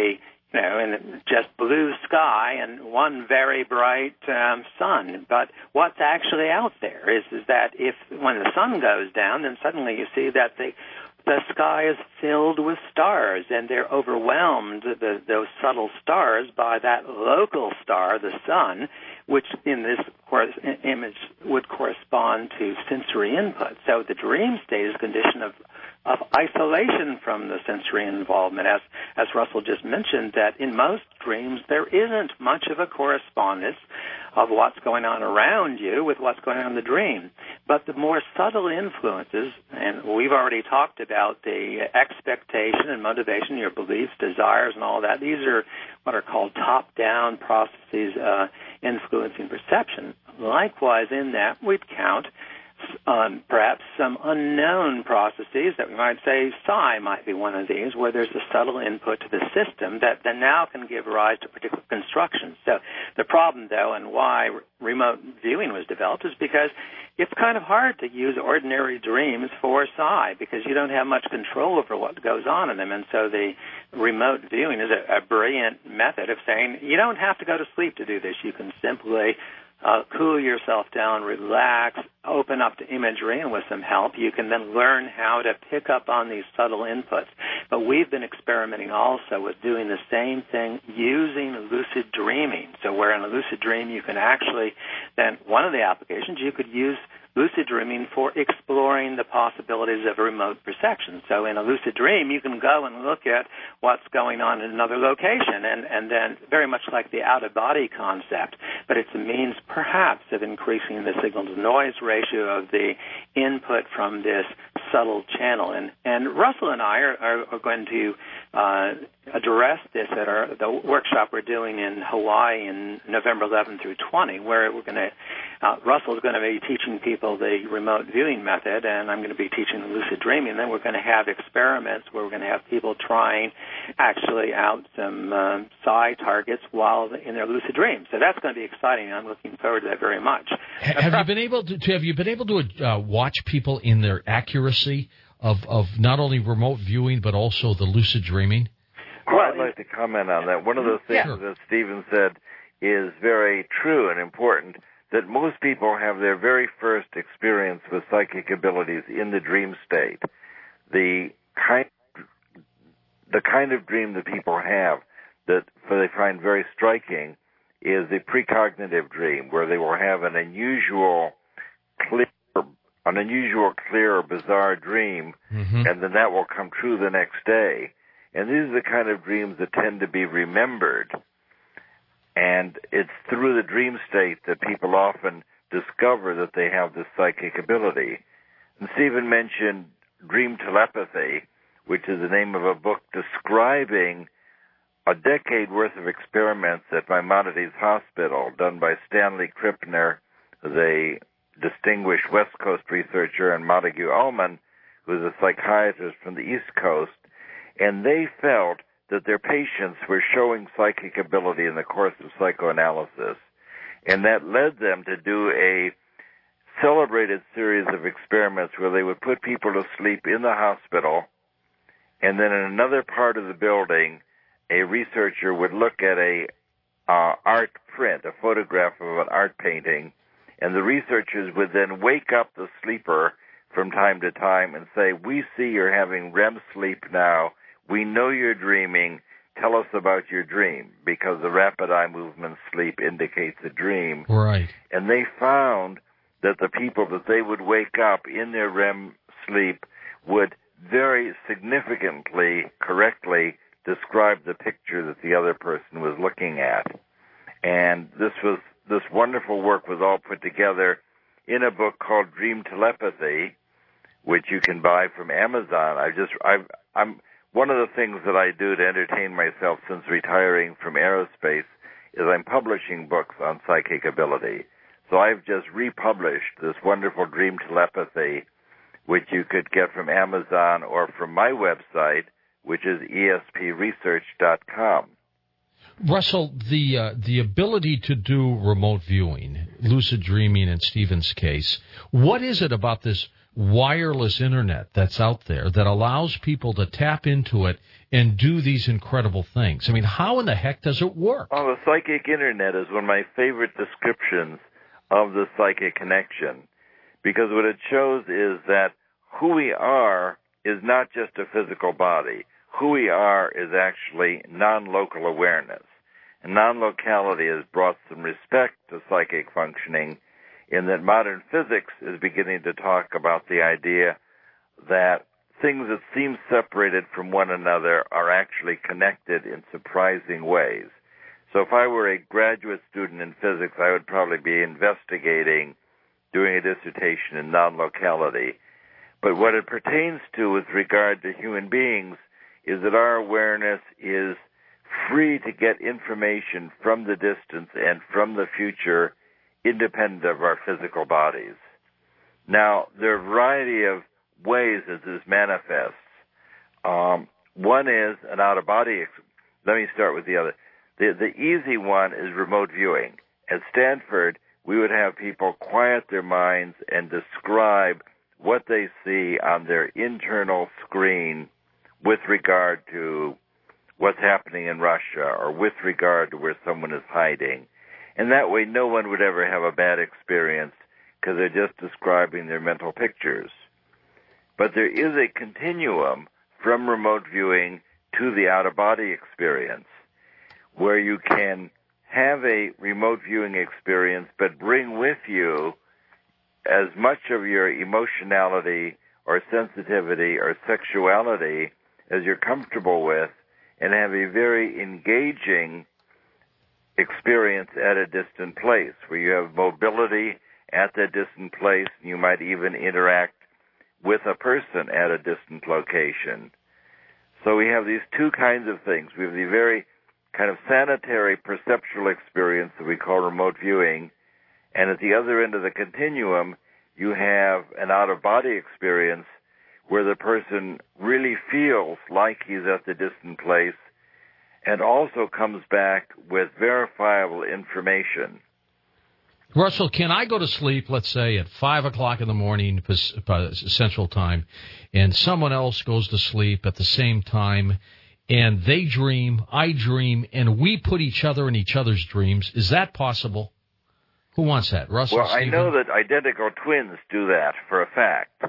and just blue sky and one very bright sun. But what's actually out there is that when the sun goes down, then suddenly you see that the sky is filled with stars, and they're overwhelmed, those subtle stars, by that local star, the sun, which in this image would correspond to sensory input. So the dream state is a condition of isolation from the sensory involvement. As Russell just mentioned, that in most dreams there isn't much of a correspondence of what's going on around you with what's going on in the dream. But the more subtle influences, and we've already talked about the expectation and motivation, your beliefs, desires, and all that. These are what are called top-down processes influencing perception. Likewise, in that, we'd count perhaps some unknown processes that we might say psi might be one of these, where there's a subtle input to the system that then now can give rise to particular constructions. So the problem, though, and why remote viewing was developed is because it's kind of hard to use ordinary dreams for psi because you don't have much control over what goes on in them. And so the remote viewing is a brilliant method of saying you don't have to go to sleep to do this. You can simply cool yourself down, relax, open up to imagery, and with some help, you can then learn how to pick up on these subtle inputs. But we've been experimenting also with doing the same thing using lucid dreaming. So where in a lucid dream you can actually, then one of the applications, you could use lucid dreaming for exploring the possibilities of remote perception. So in a lucid dream, you can go and look at what's going on in another location, and then very much like the out-of-body concept, but it's a means perhaps of increasing the signal-to-noise ratio of the input from this subtle channel. And Russell and I are going to address this at the workshop we're doing in Hawaii in November 11 through 20, where we're going to Russell's going to be teaching people the remote viewing method, and I'm going to be teaching the lucid dreaming. And then we're going to have experiments where we're going to have people trying actually out some psi targets while in their lucid dreams. So that's going to be exciting. I'm looking forward to that very much. Have you been able to watch people in their accuracy of not only remote viewing but also the lucid dreaming? Well, I'd like to comment on that. One of the things that Stephen said is very true and important, that most people have their very first experience with psychic abilities in the dream state. The kind of dream that people have that they find very striking is the precognitive dream, where they will have an unusual, clear, or bizarre dream, and then that will come true the next day. And these are the kind of dreams that tend to be remembered. And it's through the dream state that people often discover that they have this psychic ability. And Stephen mentioned dream telepathy, which is the name of a book describing a decade worth of experiments at Maimonides Hospital done by Stanley Krippner, the distinguished West Coast researcher, and Montague Ullman, who's a psychiatrist from the East Coast. And they felt that their patients were showing psychic ability in the course of psychoanalysis. And that led them to do a celebrated series of experiments where they would put people to sleep in the hospital, and then in another part of the building, a researcher would look at a art print, a photograph of an art painting, and the researchers would then wake up the sleeper from time to time and say, "We see you're having REM sleep now. We know you're dreaming. Tell us about your dream," because the rapid eye movement sleep indicates a dream. Right. And they found that the people that they would wake up in their REM sleep would very significantly, correctly describe the picture that the other person was looking at. And this wonderful work was all put together in a book called Dream Telepathy, which you can buy from Amazon. I'm one of the things that I do to entertain myself since retiring from aerospace is I'm publishing books on psychic ability. So I've just republished this wonderful Dream Telepathy, which you could get from Amazon or from my website, which is espresearch.com. Russell, the ability to do remote viewing, lucid dreaming in Stephen's case, what is it about this wireless internet that's out there that allows people to tap into it and do these incredible things. I mean, how in the heck does it work? Well, the psychic internet is one of my favorite descriptions of the psychic connection, because what it shows is that who we are is not just a physical body. Who we are is actually non-local awareness. And non-locality has brought some respect to psychic functioning in that modern physics is beginning to talk about the idea that things that seem separated from one another are actually connected in surprising ways. So if I were a graduate student in physics, I would probably be investigating, doing a dissertation in non-locality. But what it pertains to with regard to human beings is that our awareness is free to get information from the distance and from the future independent of our physical bodies. Now, there are a variety of ways that this manifests. One is an out-of-body. Let me start with the other. The easy one is remote viewing. At Stanford, we would have people quiet their minds and describe what they see on their internal screen with regard to what's happening in Russia or with regard to where someone is hiding. And that way no one would ever have a bad experience because they're just describing their mental pictures. But there is a continuum from remote viewing to the out-of-body experience where you can have a remote viewing experience but bring with you as much of your emotionality or sensitivity or sexuality as you're comfortable with and have a very engaging experience at a distant place where you have mobility at that distant place and you might even interact with a person at a distant location. So we have these two kinds of things. We have the very kind of sanitary perceptual experience that we call remote viewing, and at the other end of the continuum, you have an out-of-body experience where the person really feels like he's at the distant place and also comes back with verifiable information. Russell, can I go to sleep, let's say, at 5 o'clock in the morning Central Time, and someone else goes to sleep at the same time, and they dream, I dream, and we put each other in each other's dreams? Is that possible? Who wants that? Russell, Well, Stephen? I know that identical twins do that for a fact.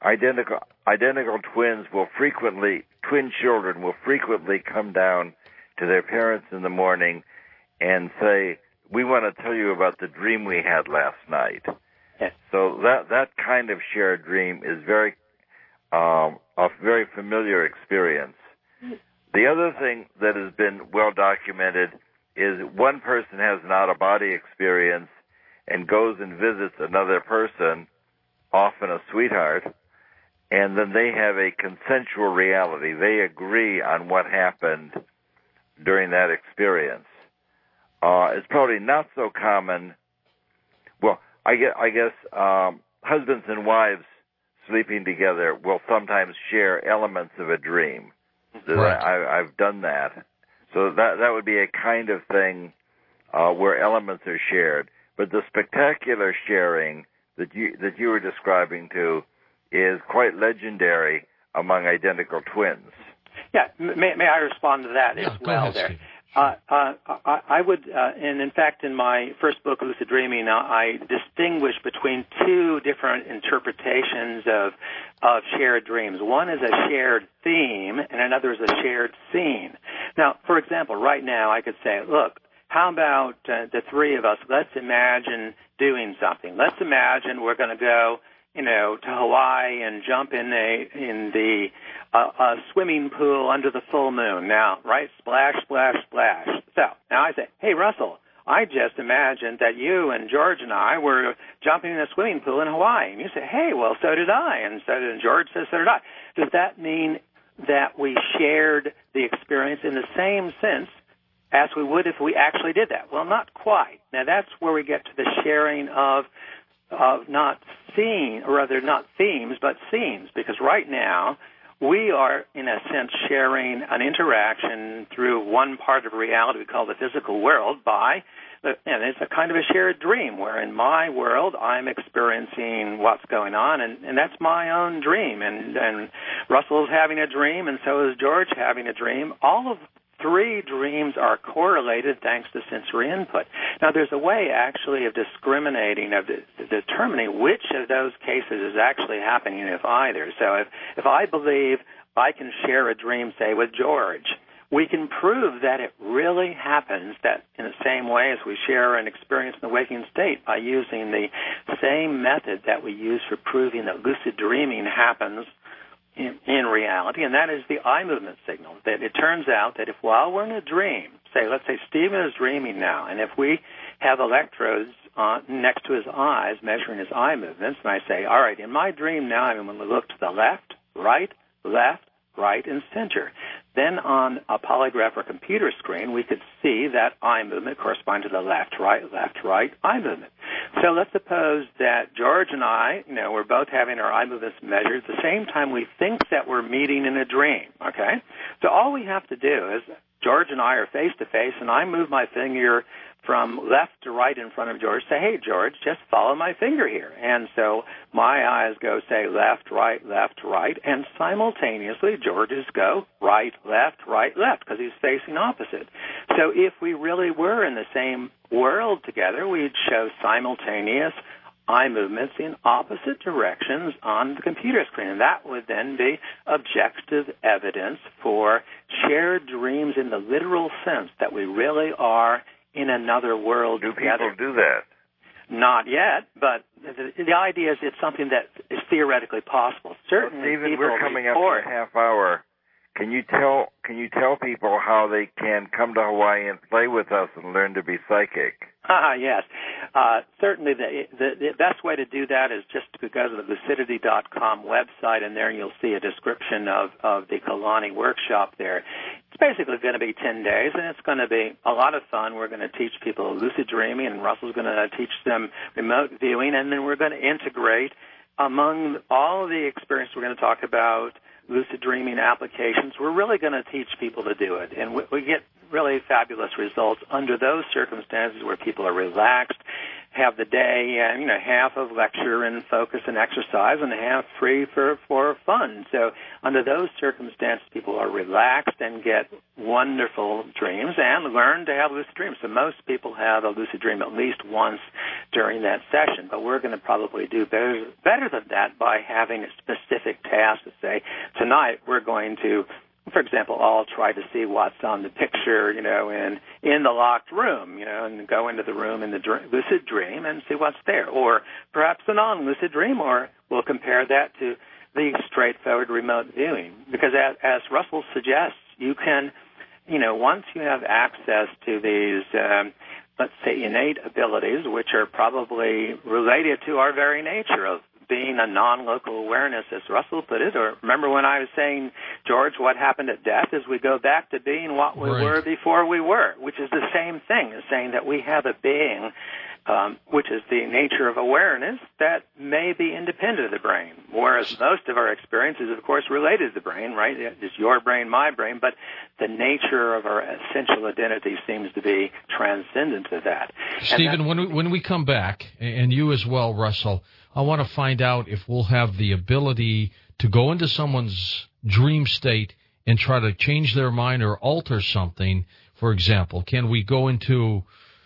Identical twins will frequently, twin children will frequently come down to their parents in the morning and say, we want to tell you about the dream we had last night. Yes. So that kind of shared dream is very a very familiar experience. The other thing that has been well documented is one person has an out-of-body experience and goes and visits another person, often a sweetheart, and then they have a consensual reality. They agree on what happened during that experience. It's probably not so common. Well, I guess husbands and wives sleeping together will sometimes share elements of a dream. Right. I've done that. So that would be a kind of thing where elements are shared. But the spectacular sharing that you were describing to is quite legendary among identical twins. Yeah, may I respond to that as well ahead, there? Stephen. I would, and in fact, in my first book, Lucid Dreaming, I distinguish between two different interpretations of shared dreams. One is a shared theme, and another is a shared scene. Now, for example, right now, I could say, look, how about the three of us? Let's imagine doing something. Let's imagine we're going to go, to Hawaii and jump in the swimming pool under the full moon. Now, right? Splash, splash, splash. So now I say, hey, Russell, I just imagined that you and George and I were jumping in a swimming pool in Hawaii. And you say, hey, well, so did I. And George says, so did I. Does that mean that we shared the experience in the same sense as we would if we actually did that? Well, not quite. Now, that's where we get to the sharing of not themes, but scenes, because right now we are, in a sense, sharing an interaction through one part of reality we call the physical world and it's a kind of a shared dream where in my world I'm experiencing what's going on, and that's my own dream. And Russell's having a dream, and so is George having a dream. All of three dreams are correlated thanks to sensory input. Now, there's a way actually of discriminating, of determining which of those cases is actually happening, if either. So if I believe I can share a dream, say, with George, we can prove that it really happens, that in the same way as we share an experience in the waking state, by using the same method that we use for proving that lucid dreaming happens in reality, and that is the eye movement signal. That it turns out that if while we're in a dream, let's say Stephen is dreaming now, and if we have electrodes next to his eyes measuring his eye movements, and I say, all right, in my dream now I'm going to look to the left, right, and center. Then on a polygraph or computer screen, we could see that eye movement correspond to the left, right, eye movement. So let's suppose that George and I, we're both having our eye movements measured at the same time we think that we're meeting in a dream, okay? So all we have to do is George and I are face-to-face, and I move my finger from left to right in front of George, say, hey, George, just follow my finger here. And so my eyes go, say, left, right, and simultaneously George's go right, left, because he's facing opposite. So if we really were in the same world together, we'd show simultaneous eye movements in opposite directions on the computer screen, and that would then be objective evidence for shared dreams in the literal sense that we really are in another world together. Do people do that? Not yet, but the idea is it's something that is theoretically possible. Certainly, Stephen, we're coming up to a half hour. Can you tell people how they can come to Hawaii and play with us and learn to be psychic? Yes. Certainly the best way to do that is just to go to the Lucidity.com website, and there you'll see a description of the Kalani workshop there. It's basically going to be 10 days, and it's going to be a lot of fun. We're going to teach people lucid dreaming, and Russell's going to teach them remote viewing, and then we're going to integrate among all the experience we're going to talk about lucid dreaming applications. We're really going to teach people to do it, and we get really fabulous results under those circumstances where people are relaxed, have the day, half of lecture and focus and exercise, and half free for fun. So under those circumstances, people are relaxed and get wonderful dreams and learn to have lucid dreams. So most people have a lucid dream at least once during that session, but we're going to probably do better than that by having a specific task to say, tonight we're going to, for example, I'll try to see what's on the picture, in the locked room, and go into the room in the lucid dream and see what's there. Or perhaps a non-lucid dream, or we'll compare that to the straightforward remote viewing. Because as Russell suggests, you can, once you have access to these, let's say, innate abilities, which are probably related to our very nature of being a non-local awareness, as Russell put it, or remember when I was saying, George, what happened at death is we go back to being what we were before we were, which is the same thing as saying that we have a being, which is the nature of awareness, that may be independent of the brain, whereas most of our experience is, of course, related to the brain, right? It's your brain, my brain, but the nature of our essential identity seems to be transcendent to that. Stephen, when we come back, and you as well, Russell, I want to find out if we'll have the ability to go into someone's dream state and try to change their mind or alter something. For example, can we go into,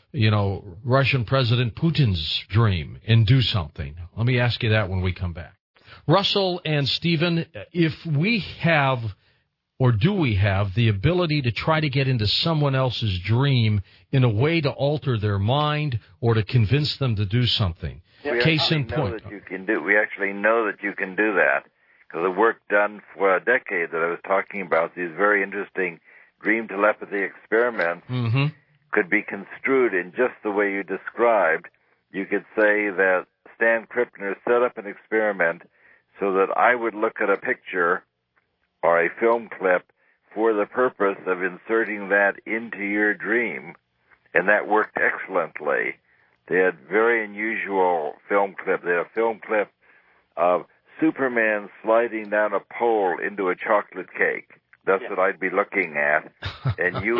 Russian President Putin's dream and do something? Let me ask you that when we come back. Russell and Stephen, if we have, or do we have, the ability to try to get into someone else's dream in a way to alter their mind or to convince them to do something? Case in point. We actually know that you can do that, because the work done for a decade that I was talking about, these very interesting dream telepathy experiments, could be construed in just the way you described. You could say that Stan Krippner set up an experiment so that I would look at a picture or a film clip for the purpose of inserting that into your dream, and that worked excellently. They had very unusual film clip. They had a film clip of Superman sliding down a pole into a chocolate cake. That's what I'd be looking at. And you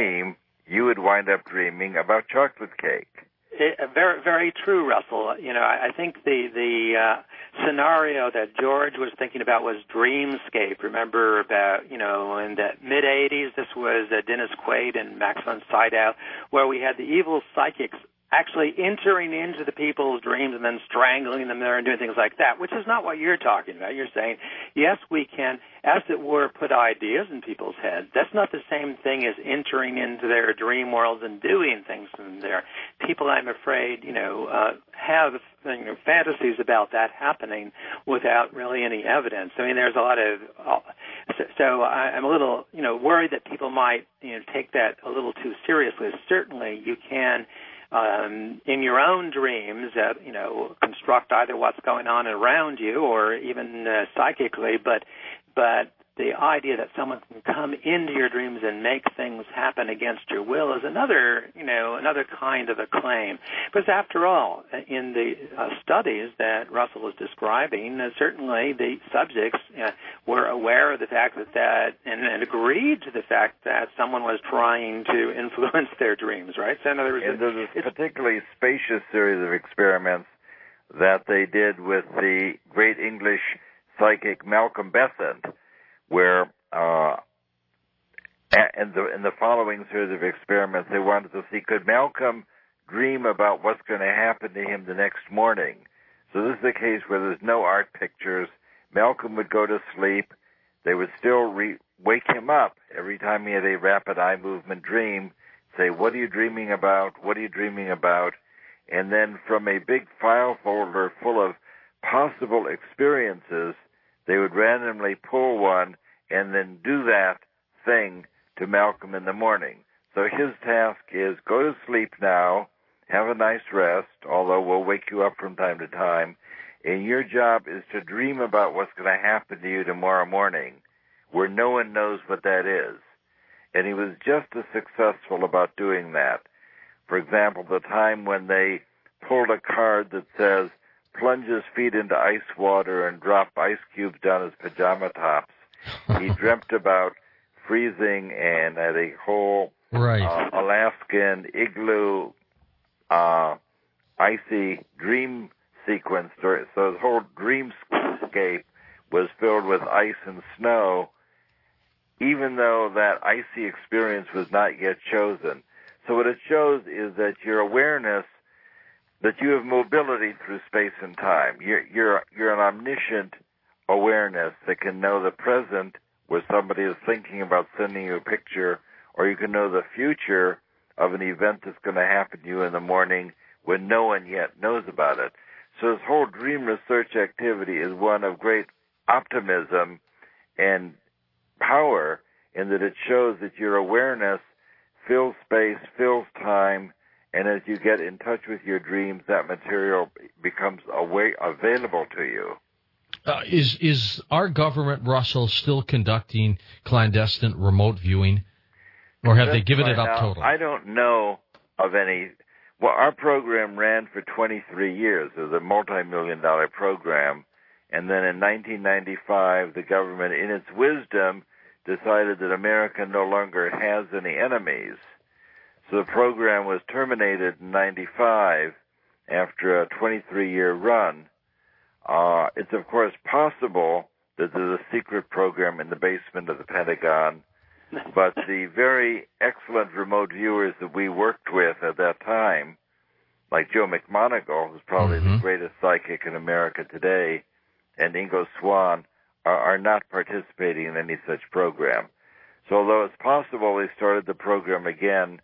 would wind up dreaming about chocolate cake. Very, very true, Russell. I think the scenario that George was thinking about was Dreamscape. Remember about, in the mid-'80s, this was Dennis Quaid and Max von Sydow, where we had the evil psychics actually entering into the people's dreams and then strangling them there and doing things like that, which is not what you're talking about. You're saying, yes, we can, as it were, put ideas in people's heads. That's not the same thing as entering into their dream worlds and doing things in there. People, I'm afraid, have fantasies about that happening without really any evidence. I mean, there's a lot of so I'm a little, worried that people might, take that a little too seriously. Certainly, you can. In your own dreams, construct either what's going on around you or even psychically, but the idea that someone can come into your dreams and make things happen against your will is another kind of a claim. Because after all, in the studies that Russell was describing, certainly the subjects were aware of the fact that and agreed to the fact that someone was trying to influence their dreams, right? So in other words, and there's a particularly spacious series of experiments that they did with the great English psychic Malcolm Besant, where in the following series of experiments, they wanted to see, could Malcolm dream about what's going to happen to him the next morning? So this is a case where there's no art pictures. Malcolm would go to sleep. They would still wake him up every time he had a rapid eye movement dream, say, what are you dreaming about? What are you dreaming about? And then from a big file folder full of possible experiences, they would randomly pull one and then do that thing to Malcolm in the morning. So his task is go to sleep now, have a nice rest, although we'll wake you up from time to time, and your job is to dream about what's going to happen to you tomorrow morning, where no one knows what that is. And he was just as successful about doing that. For example, the time when they pulled a card that says, plunge his feet into ice water and drop ice cubes down his pajama tops. He dreamt about freezing and had a whole Alaskan igloo icy dream sequence. So his whole dreamscape was filled with ice and snow, even though that icy experience was not yet chosen. So what it shows is that your awareness, that you have mobility through space and time. You're an omniscient awareness that can know the present where somebody is thinking about sending you a picture, or you can know the future of an event that's going to happen to you in the morning when no one yet knows about it. So this whole dream research activity is one of great optimism and power in that it shows that your awareness fills space, fills time, and as you get in touch with your dreams, that material becomes available to you. Is our government, Russell, still conducting clandestine remote viewing, or have they given it up totally? I don't know of any. Well, our program ran for 23 years. It was a multi-million-dollar program, and then in 1995, the government, in its wisdom, decided that America no longer has any enemies. So the program was terminated in 95 after a 23-year run. It's, of course, possible that there's a secret program in the basement of the Pentagon, but the very excellent remote viewers that we worked with at that time, like Joe McMoneagle, who's probably the greatest psychic in America today, and Ingo Swann, are not participating in any such program. So although it's possible they started the program again,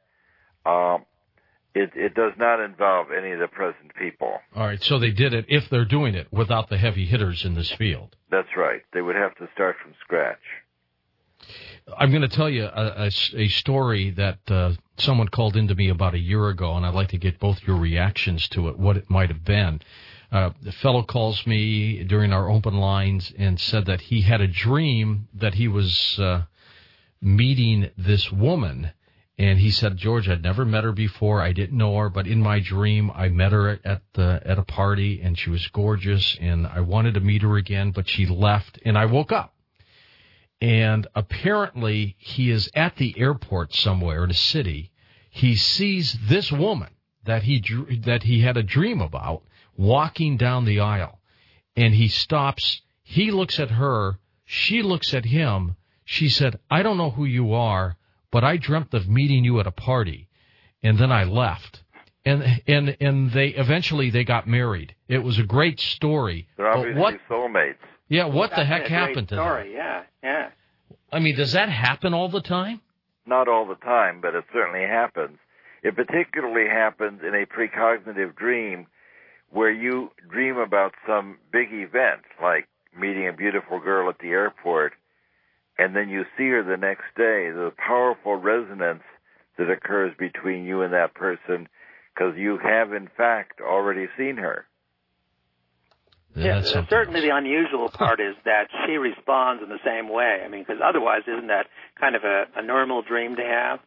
it does not involve any of the present people. All right, so they did it, if they're doing it, without the heavy hitters in this field. That's right. They would have to start from scratch. I'm going to tell you a story that someone called into me about a year ago, and I'd like to get both your reactions to it, what it might have been. The fellow calls me during our open lines and said that he had a dream that he was meeting this woman. And he said, George, I'd never met her before. I didn't know her, but in my dream, I met her at a party, and she was gorgeous, and I wanted to meet her again, but she left, and I woke up. And apparently, he is at the airport somewhere in a city. He sees this woman that he had a dream about walking down the aisle, and he stops. He looks at her. She looks at him. She said, I don't know who you are, but I dreamt of meeting you at a party, and then I left. And they eventually got married. It was a great story. They're obviously soulmates. Yeah, what the heck happened to them? Yeah. I mean, does that happen all the time? Not all the time, but it certainly happens. It particularly happens in a precognitive dream where you dream about some big event, like meeting a beautiful girl at the airport, and then you see her the next day. The powerful resonance that occurs between you and that person because you have, in fact, already seen her. Yeah, certainly the unusual part is that she responds in the same way. I mean, because otherwise, isn't that kind of a normal dream to have?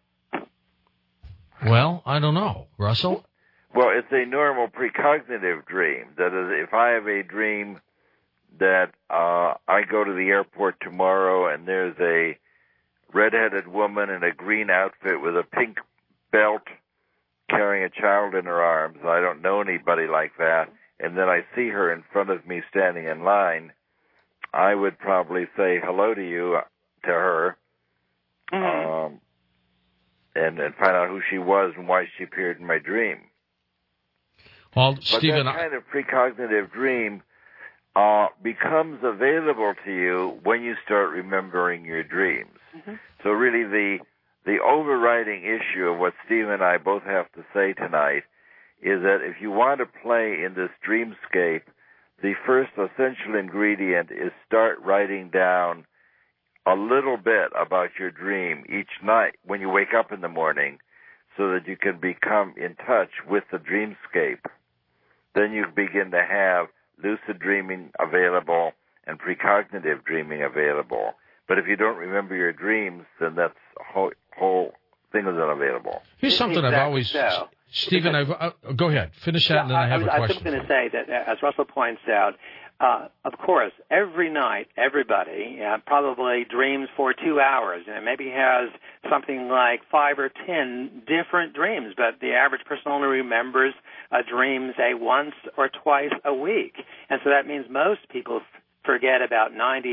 Well, I don't know. Russell? Well, it's a normal precognitive dream. That is, if I have a dream that I go to the airport tomorrow and there's a redheaded woman in a green outfit with a pink belt carrying a child in her arms, I don't know anybody like that, and then I see her in front of me standing in line, I would probably say hello to you, to her, and find out who she was and why she appeared in my dream. Well, but Stephen, that kind of precognitive dream becomes available to you when you start remembering your dreams. Mm-hmm. So really the overriding issue of what Steve and I both have to say tonight is that if you want to play in this dreamscape, the first essential ingredient is start writing down a little bit about your dream each night when you wake up in the morning so that you can become in touch with the dreamscape. Then you begin to have lucid dreaming available and precognitive dreaming available. But if you don't remember your dreams, then that whole thing is unavailable. Here's something I've always... Stephen, go ahead. Finish that, and then I have a question. I was just going to say that, as Russell points out, of course, every night, everybody probably dreams for 2 hours, and maybe has something like 5 or 10 different dreams, but the average person only remembers dreams once or twice a week. And so that means most people forget about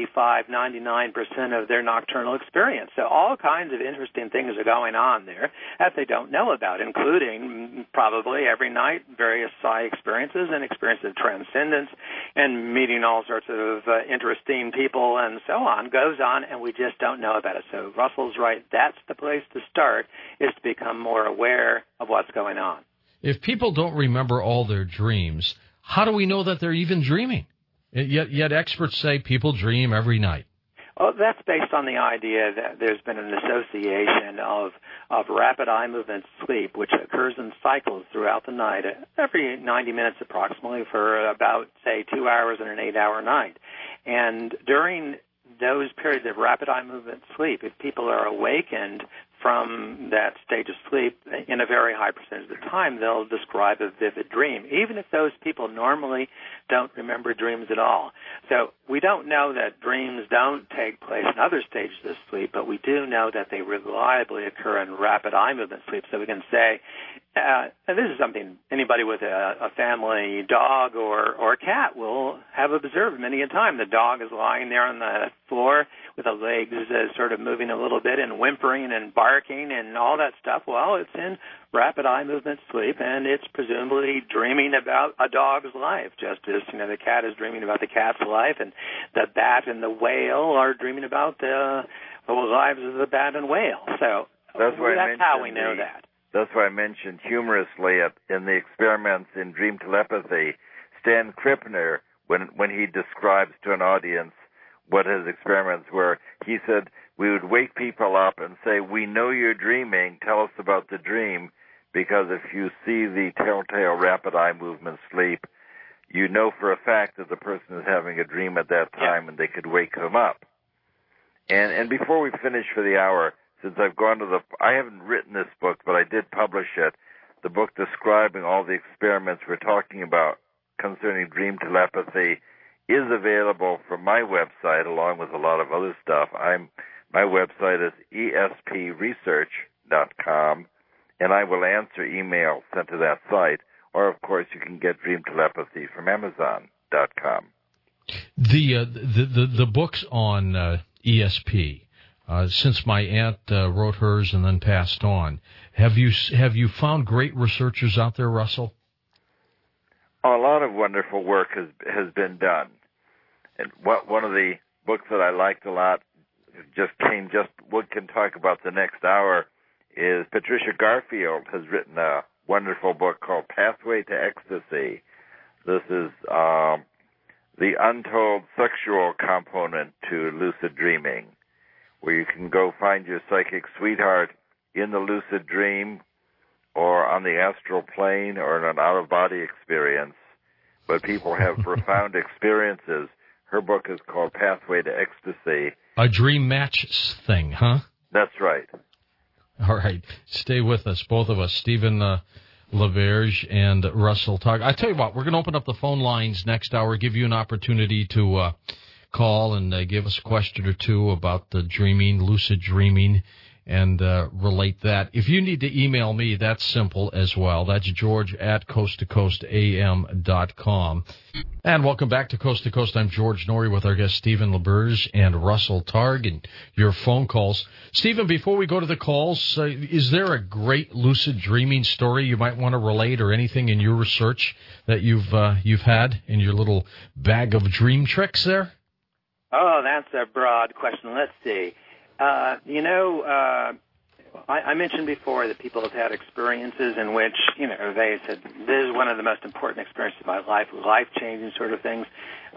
95-99% of their nocturnal experience. So all kinds of interesting things are going on there that they don't know about, including probably every night various psi experiences and experiences of transcendence and meeting all sorts of interesting people and so on, goes on, and we just don't know about it. So Russell's right. That's the place to start, is to become more aware of what's going on. If people don't remember all their dreams, how do we know that they're even dreaming? Yet experts say people dream every night. Well, that's based on the idea that there's been an association of rapid eye movement sleep, which occurs in cycles throughout the night, every 90 minutes approximately, for about, say, 2 hours in an 8-hour night. And during those periods of rapid eye movement sleep, if people are awakened from that stage of sleep in a very high percentage of the time, they'll describe a vivid dream, even if those people normally don't remember dreams at all. So we don't know that dreams don't take place in other stages of sleep, but we do know that they reliably occur in rapid eye movement sleep. So we can say, and this is something anybody with a family dog or cat will have observed many a time. The dog is lying there on the floor with the legs sort of moving a little bit and whimpering and barking and all that stuff. Well, it's in rapid eye movement sleep, and it's presumably dreaming about a dog's life, just as, the cat is dreaming about the cat's life, and the bat and the whale are dreaming about the lives of the bat and whale. So that's how we know that. That's why I mentioned humorously in the experiments in dream telepathy, Stan Krippner, when he describes to an audience what his experiments were, he said, we would wake people up and say, we know you're dreaming, tell us about the dream, because if you see the telltale rapid eye movement sleep, you know for a fact that the person is having a dream at that time, and they could wake them up. And before we finish for the hour, since I've gone to I haven't written this book, but I did publish it, the book describing all the experiments we're talking about concerning dream telepathy is available from my website along with a lot of other stuff. My website is espresearch.com, and I will answer email sent to that site. Or, of course, you can get dream telepathy from Amazon.com. The books on ESP. Since my aunt wrote hers and then passed on, have you found great researchers out there, Russell? A lot of wonderful work has been done, and one of the books that I liked a lot we can talk about the next hour is Patricia Garfield has written a wonderful book called Pathway to Ecstasy. This is the untold sexual component to lucid dreaming, where you can go find your psychic sweetheart in the lucid dream or on the astral plane or in an out-of-body experience. But people have profound experiences. Her book is called Pathway to Ecstasy. A dream match thing, huh? That's right. All right. Stay with us, both of us, Stephen LaBerge and Russell Targ. I tell you what, we're going to open up the phone lines next hour, give you an opportunity to call and give us a question or two about the dreaming, lucid dreaming, and relate that. If you need to email me, that's simple as well. That's George at coasttocoastam.com. And welcome back to Coast to Coast. I'm George Norrie with our guests Stephen LaBerge and Russell Targ, and your phone calls. Stephen, before we go to the calls, is there a great lucid dreaming story you might want to relate, or anything in your research that you've had in your little bag of dream tricks there? Oh, that's a broad question. Let's see. I mentioned before that people have had experiences in which, they said, this is one of the most important experiences of my life, life-changing sort of things.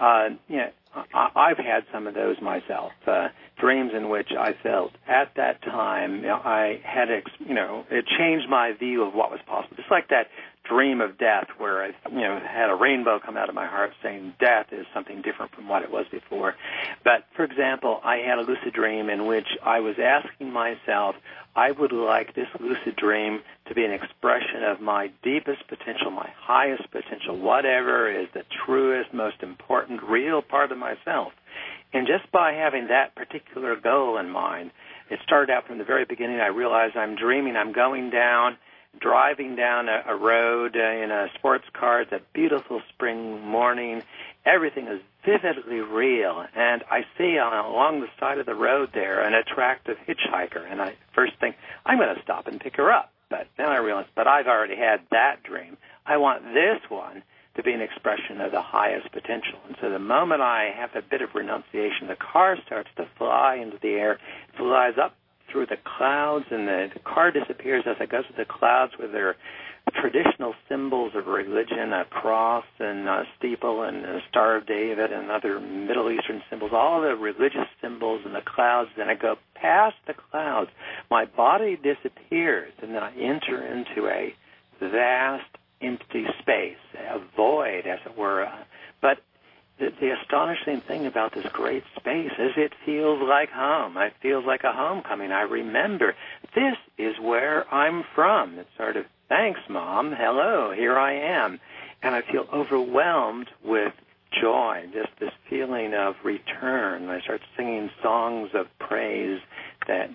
I've had some of those myself, dreams in which I felt at that time I had, it changed my view of what was possible. Just like that dream of death where I, had a rainbow come out of my heart saying death is something different from what it was before. But, for example, I had a lucid dream in which I was asking myself, I would like this lucid dream to be an expression of my deepest potential, my highest potential, whatever is the truest, most important, real part of myself. And just by having that particular goal in mind, it started out from the very beginning. I realized I'm dreaming, I'm driving down a road in a sports car. It's a beautiful spring morning. Everything is vividly real. And I see along the side of the road there an attractive hitchhiker. And I first think, I'm going to stop and pick her up. But then I realize, I've already had that dream. I want this one to be an expression of the highest potential. And so the moment I have a bit of renunciation, the car starts to fly into the air, flies up through the clouds, and the car disappears as it goes through the clouds with their traditional symbols of religion, a cross and a steeple and a Star of David and other Middle Eastern symbols, all the religious symbols in the clouds. Then I go past the clouds. My body disappears, and then I enter into a vast, empty space, a void, as it were. But the astonishing thing about this great space is it feels like home. It feels like a homecoming. I remember this is where I'm from. It's sort of, thanks, Mom. Hello, here I am. And I feel overwhelmed with joy, just this feeling of return. I start singing songs of praise that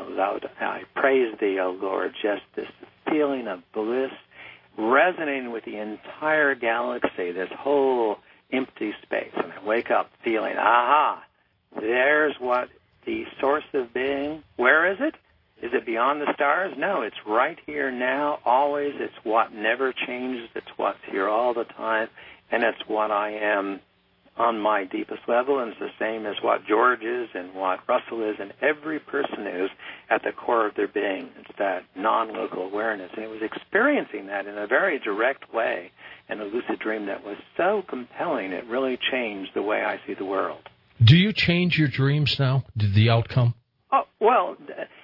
I praise thee, O Lord, just this feeling of bliss resonating with the entire galaxy, this whole empty space. And I wake up feeling, there's what the source of being, where is it? Is it beyond the stars? No, it's right here now, always. It's what never changes. It's what's here all the time. And it's what I am on my deepest level, and it's the same as what George is and what Russell is and every person is at the core of their being. It's that non-local awareness. And it was experiencing that in a very direct way in a lucid dream that was so compelling, it really changed the way I see the world. Do you change your dreams now? The outcome? Oh, well,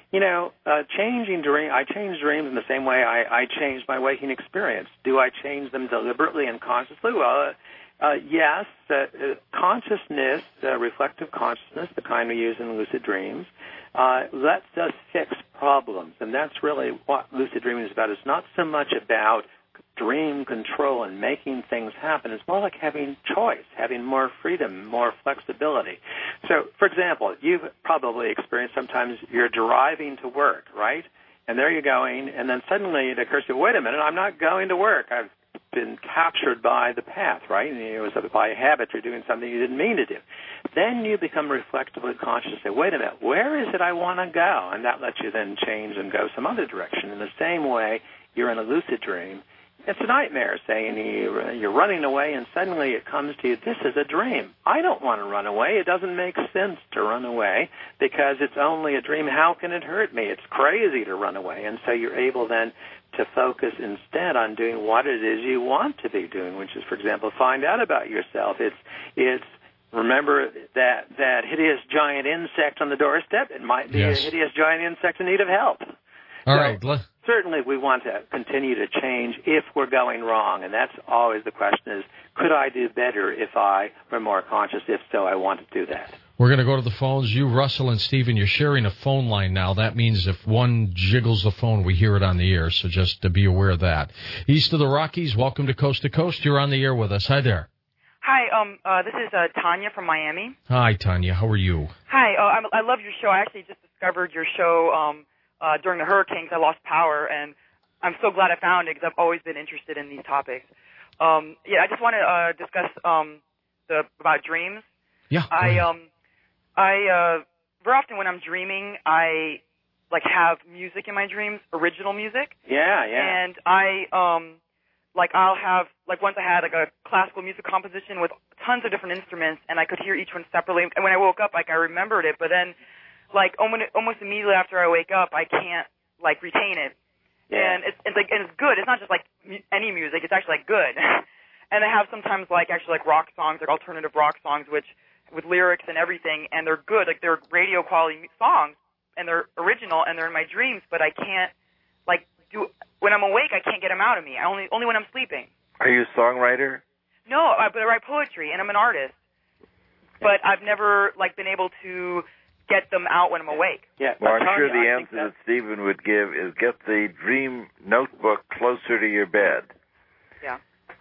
changing dreams, I change dreams in the same way I changed my waking experience. Do I change them deliberately and consciously? Well, yes, consciousness, reflective consciousness, the kind we use in lucid dreams, lets us fix problems. And that's really what lucid dreaming is about. It's not so much about dream control and making things happen. It's more like having choice, having more freedom, more flexibility. So, for example, you've probably experienced sometimes you're driving to work, right? And there you're going, and then suddenly it occurs to you, wait a minute, I'm not going to work. I've been captured by the path, right? And it was by habit. You're doing something you didn't mean to do. Then you become reflectively conscious and say, wait a minute, where is it I want to go? And that lets you then change and go some other direction. In the same way, you're in a lucid dream. It's a nightmare, saying you're running away, and suddenly it comes to you, this is a dream. I don't want to run away. It doesn't make sense to run away because it's only a dream. How can it hurt me? It's crazy to run away. And so you're able then to focus instead on doing what it is you want to be doing, which is, for example, find out about yourself. It's remember that hideous giant insect on the doorstep. It might be a hideous giant insect in need of help. All right. Certainly we want to continue to change if we're going wrong, and that's always the question is, could I do better if I were more conscious? If so, I want to do that. We're going to go to the phones. You, Russell, and Stephen, you're sharing a phone line now. That means if one jiggles the phone, we hear it on the air, so just to be aware of that. East of the Rockies, welcome to Coast to Coast. You're on the air with us. Hi there. Hi, this is Tanya from Miami. Hi, Tanya. How are you? Hi, I love your show. I actually just discovered your show during the hurricanes. I lost power, and I'm so glad I found it because I've always been interested in these topics. I just want to discuss about dreams. Yeah. I very often when I'm dreaming, I have music in my dreams, original music. Yeah. And I'll have once I had a classical music composition with tons of different instruments, and I could hear each one separately. And when I woke up, I remembered it, but then almost immediately after I wake up, I can't retain it. Yeah. And it's good. It's not just any music. It's actually good. And I have sometimes rock songs, alternative rock songs, with lyrics and everything, and they're good. They're radio quality songs, and they're original, and they're in my dreams. But I can't when I'm awake, I can't get them out of me. Only when I'm sleeping. Are you a songwriter? No, but I write poetry, and I'm an artist. But I've never been able to get them out when I'm awake. Yeah. Well, I'm sure the answer that Stephen would give is get the dream notebook closer to your bed. Yeah.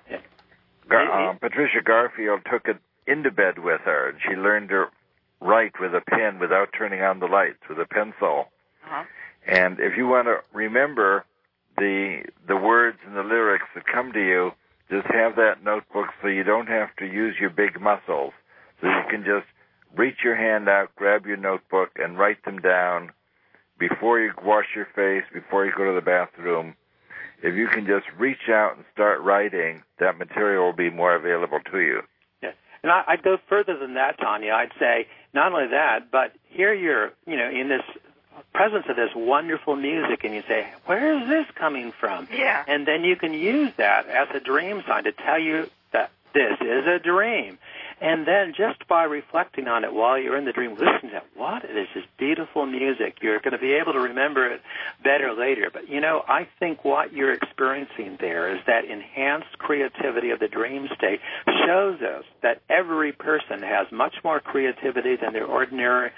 Patricia Garfield took it into bed with her, and she learned to write with a pen without turning on the lights, with a pencil. Uh-huh. And if you want to remember the words and the lyrics that come to you, just have that notebook so you don't have to use your big muscles. So you can just reach your hand out, grab your notebook, and write them down before you wash your face, before you go to the bathroom. If you can just reach out and start writing, that material will be more available to you. Yeah. And I'd go further than that, Tanya. I'd say not only that, but here you're, in this presence of this wonderful music, and you say, where is this coming from? Yeah. And then you can use that as a dream sign to tell you that this is a dream. And then just by reflecting on it while you're in the dream, listen to what is this beautiful music. You're going to be able to remember it better later. But, I think what you're experiencing there is that enhanced creativity of the dream state shows us that every person has much more creativity than they're ordinarily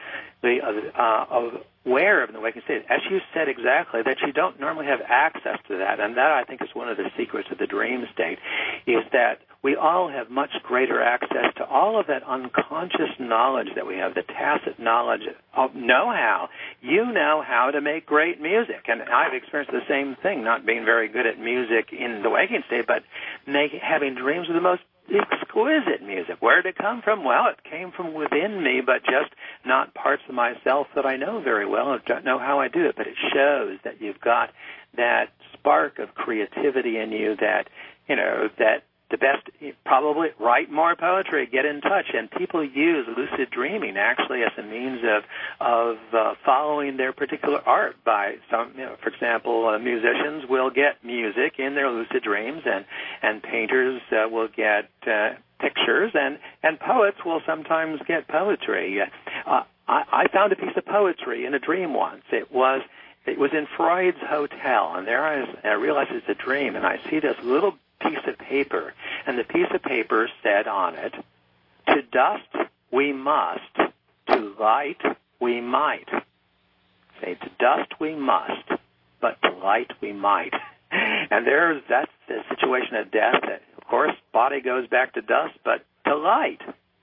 aware of in the waking state. As you said exactly, that you don't normally have access to that. And that, I think, is one of the secrets of the dream state, is that we all have much greater access to all of that unconscious knowledge that we have, the tacit knowledge of know-how. You know how to make great music. And I've experienced the same thing, not being very good at music in the waking state, but having dreams of the most exquisite music. Where did it come from? Well, it came from within me, but just not parts of myself that I know very well. I don't know how I do it, but it shows that you've got that spark of creativity in you that, that the best, probably write more poetry, get in touch. And people use lucid dreaming actually as a means of following their particular art by some, for example, musicians will get music in their lucid dreams, and painters will get pictures, and poets will sometimes get poetry. I found a piece of poetry in a dream once. It was in Freud's hotel, and there I realized it's a dream, and I see this little piece of paper, and the piece of paper said on it, to dust we must, to light we might. Say, to dust we must, but to light we might. And that's the situation of death. That, of course, body goes back to dust, but to light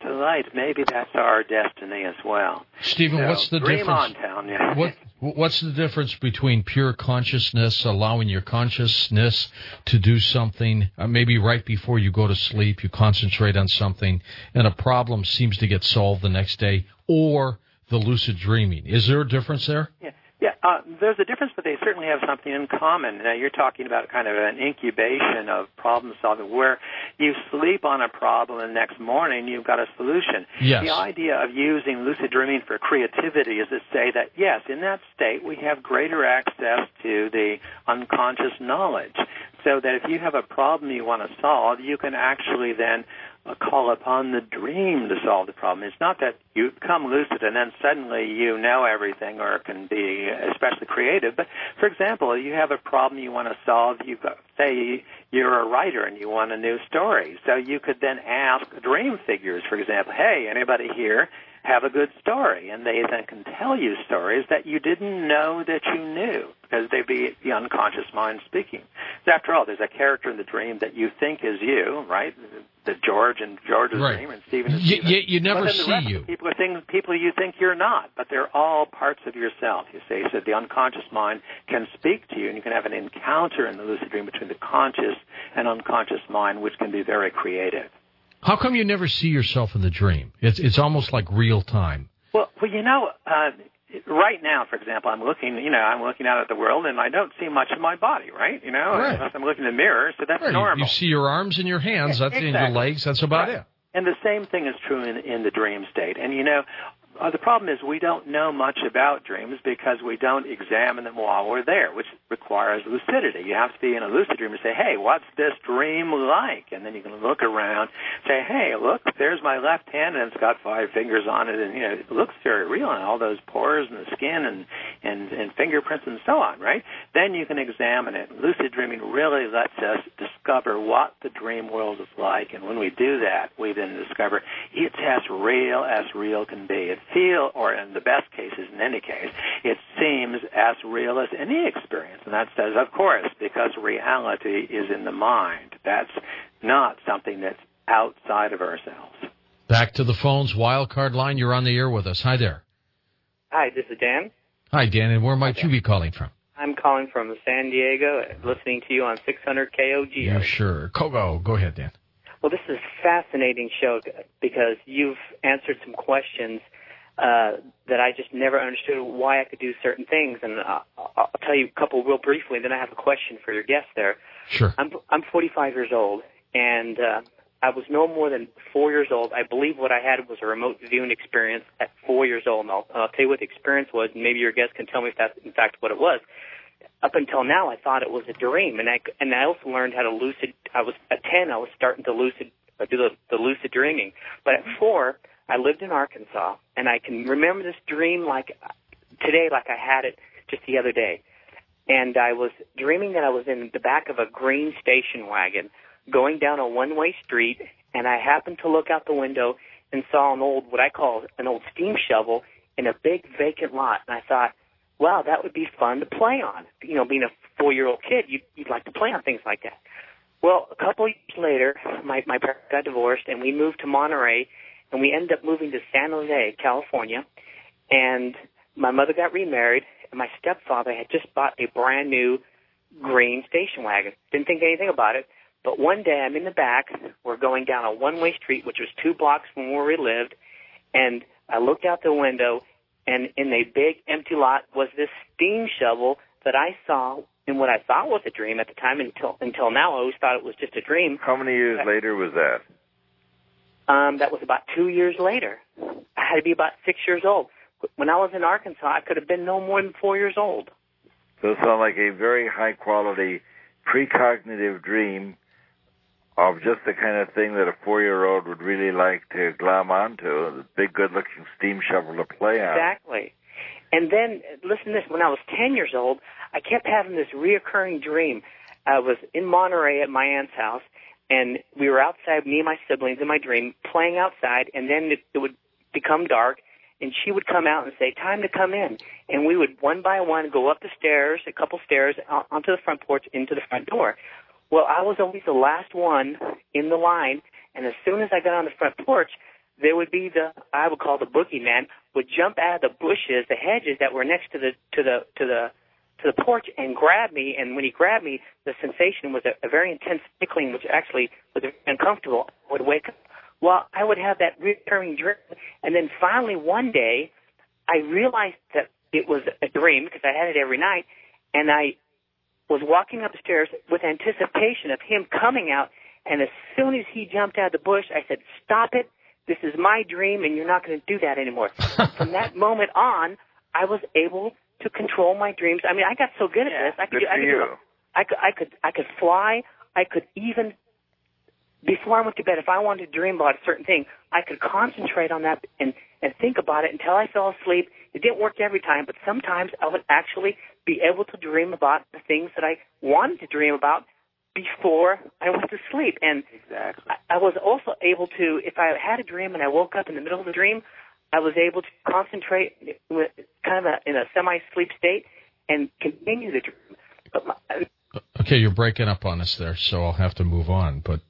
light, maybe that's our destiny as well. Stephen, So, what's the dream difference? on, town, yeah. What's the difference between pure consciousness, allowing your consciousness to do something, maybe right before you go to sleep, you concentrate on something, and a problem seems to get solved the next day, or the lucid dreaming? Is there a difference there? Yeah, there's a difference, but they certainly have something in common. Now, you're talking about kind of an incubation of problem solving where you sleep on a problem and the next morning you've got a solution. Yes. The idea of using lucid dreaming for creativity is to say that, yes, in that state we have greater access to the unconscious knowledge, so that if you have a problem you want to solve, you can actually then call upon the dream to solve the problem. It's not that you become lucid and then suddenly you know everything or can be especially creative. But, for example, you have a problem you want to solve. Say you're a writer and you want a new story. So you could then ask dream figures, for example, hey, anybody here have a good story? And they then can tell you stories that you didn't know that you knew, because they'd be the unconscious mind speaking. So after all, there's a character in the dream that you think is you, right? The George and George's right. dream and Stephen is Stephen. You never see you. People you think you're not, but they're all parts of yourself, you see. So the unconscious mind can speak to you, and you can have an encounter in the lucid dream between the conscious and unconscious mind, which can be very creative. How come you never see yourself in the dream? It's almost like real time. Well, right now, for example, I'm looking out at the world, and I don't see much of my body, right? Right. Unless I'm looking in the mirror, so that's normal. You see your arms and your hands, that's exactly. in your legs, that's about it. And the same thing is true in the dream state. And, the problem is we don't know much about dreams because we don't examine them while we're there, which requires lucidity. You have to be in a lucid dream and say, hey, what's this dream like? And then you can look around, say, hey, look, there's my left hand, and it's got 5 fingers on it, and, it looks very real, and all those pores and the skin and fingerprints and so on, right? Then you can examine it. Lucid dreaming really lets us discover what the dream world is like, and when we do that, we then discover it's as real can be. Or in the best cases, in any case, it seems as real as any experience. And that says, of course, because reality is in the mind. That's not something that's outside of ourselves. Back to the phones, wildcard line. You're on the air with us. Hi there. Hi, this is Dan. Hi, Dan. And where might you be calling from? I'm calling from San Diego, listening to you on 600 KOGO. Yeah, sure. Go ahead, Dan. Well, this is a fascinating show because you've answered some questions that I just never understood why I could do certain things, and I'll tell you a couple real briefly, and then I have a question for your guest there. Sure. I'm 45 years old, and I was no more than 4 years old. I believe what I had was a remote viewing experience at 4 years old, and I'll tell you what the experience was, and maybe your guest can tell me if that's in fact what it was. Up until now, I thought it was a dream, and I also learned how to lucid. I was at 10. I was starting to do the lucid dreaming, but at 4. I lived in Arkansas, and I can remember this dream like today, like I had it just the other day. And I was dreaming that I was in the back of a green station wagon going down a one-way street, and I happened to look out the window and saw what I call an old steam shovel in a big vacant lot. And I thought, wow, that would be fun to play on. Being a 4-year-old kid, you'd like to play on things like that. Well, a couple of years later, my parents got divorced, and we moved to Monterey. And we ended up moving to San Jose, California, and my mother got remarried, and my stepfather had just bought a brand new green station wagon. Didn't think anything about it, but one day I'm in the back. We're going down a one-way street, which was 2 blocks from where we lived, and I looked out the window, and in a big empty lot was this steam shovel that I saw in what I thought was a dream at the time. Until now, I always thought it was just a dream. How many years later was that? That was about 2 years later. I had to be about 6 years old. When I was in Arkansas, I could have been no more than 4 years old. So it sounds like a very high-quality precognitive dream of just the kind of thing that a 4-year-old would really like to glom onto, a big, good-looking steam shovel to play on. Exactly. And then, listen to this, when I was 10 years old, I kept having this reoccurring dream. I was in Monterey at my aunt's house, and we were outside, me and my siblings in my dream, playing outside, and then it would become dark, and she would come out and say, time to come in. And we would, one by one, go up the stairs, a couple stairs, onto the front porch, into the front door. Well, I was always the last one in the line, and as soon as I got on the front porch, there would be I would call the boogeyman, would jump out of the bushes, the hedges that were next to the porch and grab me. And when he grabbed me, the sensation was a very intense tickling, which actually was uncomfortable. I would wake up. Well, I would have that recurring dream. And then finally one day, I realized that it was a dream because I had it every night. And I was walking upstairs with anticipation of him coming out. And as soon as he jumped out of the bush, I said, "Stop it. This is my dream, and you're not going to do that anymore." From that moment on, I was able to control my dreams. I mean, I got so good at this. I could fly. I could even, before I went to bed, if I wanted to dream about a certain thing, I could concentrate on that and think about it until I fell asleep. It didn't work every time, but sometimes I would actually be able to dream about the things that I wanted to dream about before I went to sleep. And exactly. I was also able to, if I had a dream and I woke up in the middle of the dream, I was able to concentrate with kind of in a semi-sleep state and continue the dream. Okay, you're breaking up on us there, so I'll have to move on. But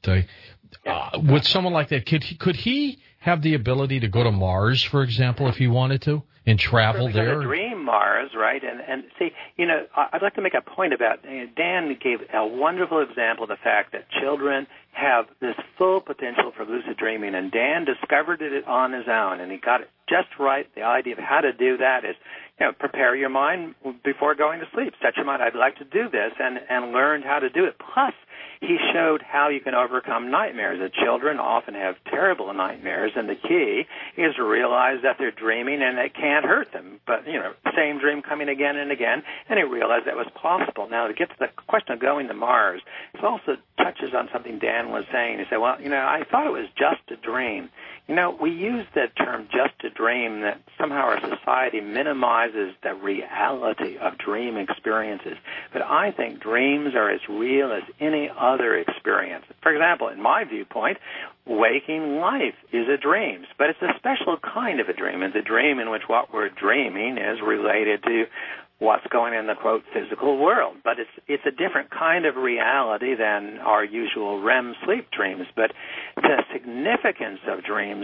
with someone like that, could he have the ability to go to Mars, for example, if he wanted to, and travel there? Dream Mars, right? And see, I'd like to make a point about, Dan gave a wonderful example of the fact that children have this full potential for lucid dreaming, and Dan discovered it on his own, and he got it just right. The idea of how to do that is, prepare your mind before going to sleep. Set your mind, I'd like to do this, and learn how to do it. Plus, he showed how you can overcome nightmares. The children often have terrible nightmares, and the key is to realize that they're dreaming and it can't hurt them. But, same dream coming again and again, and he realized that was possible. Now, to get to the question of going to Mars, it also touches on something Dan was saying. He said, well, I thought it was just a dream. We use that term just a dream that somehow our society minimizes the reality of dream experiences. But I think dreams are as real as any other experience. For example, in my viewpoint, waking life is a dream, but it's a special kind of a dream. It's a dream in which what we're dreaming is related to what's going on in the, quote, physical world. But it's a different kind of reality than our usual REM sleep dreams. But the significance of dreams,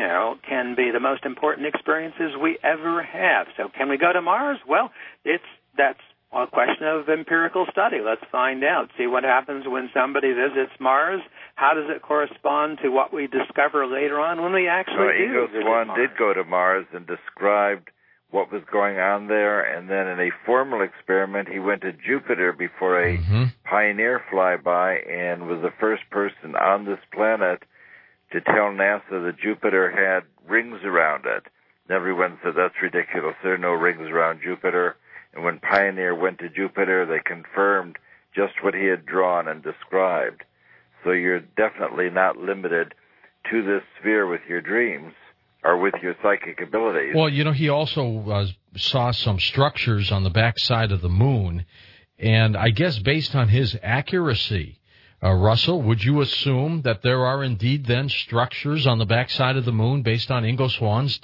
can be the most important experiences we ever have. So can we go to Mars? Well, that's a question of empirical study. Let's find out. See what happens when somebody visits Mars. How does it correspond to what we discover later on when we actually do visit Mars? Ingo Swann did go to Mars and described what was going on there, and then in a formal experiment, he went to Jupiter before a Pioneer flyby and was the first person on this planet to tell NASA that Jupiter had rings around it. And everyone said, that's ridiculous. There are no rings around Jupiter. And when Pioneer went to Jupiter, they confirmed just what he had drawn and described. So you're definitely not limited to this sphere with your dreams or with your psychic abilities. Well, he also saw some structures on the backside of the moon, and I guess based on his accuracy, Russell, would you assume that there are indeed then structures on the backside of the moon based on Ingo Swann's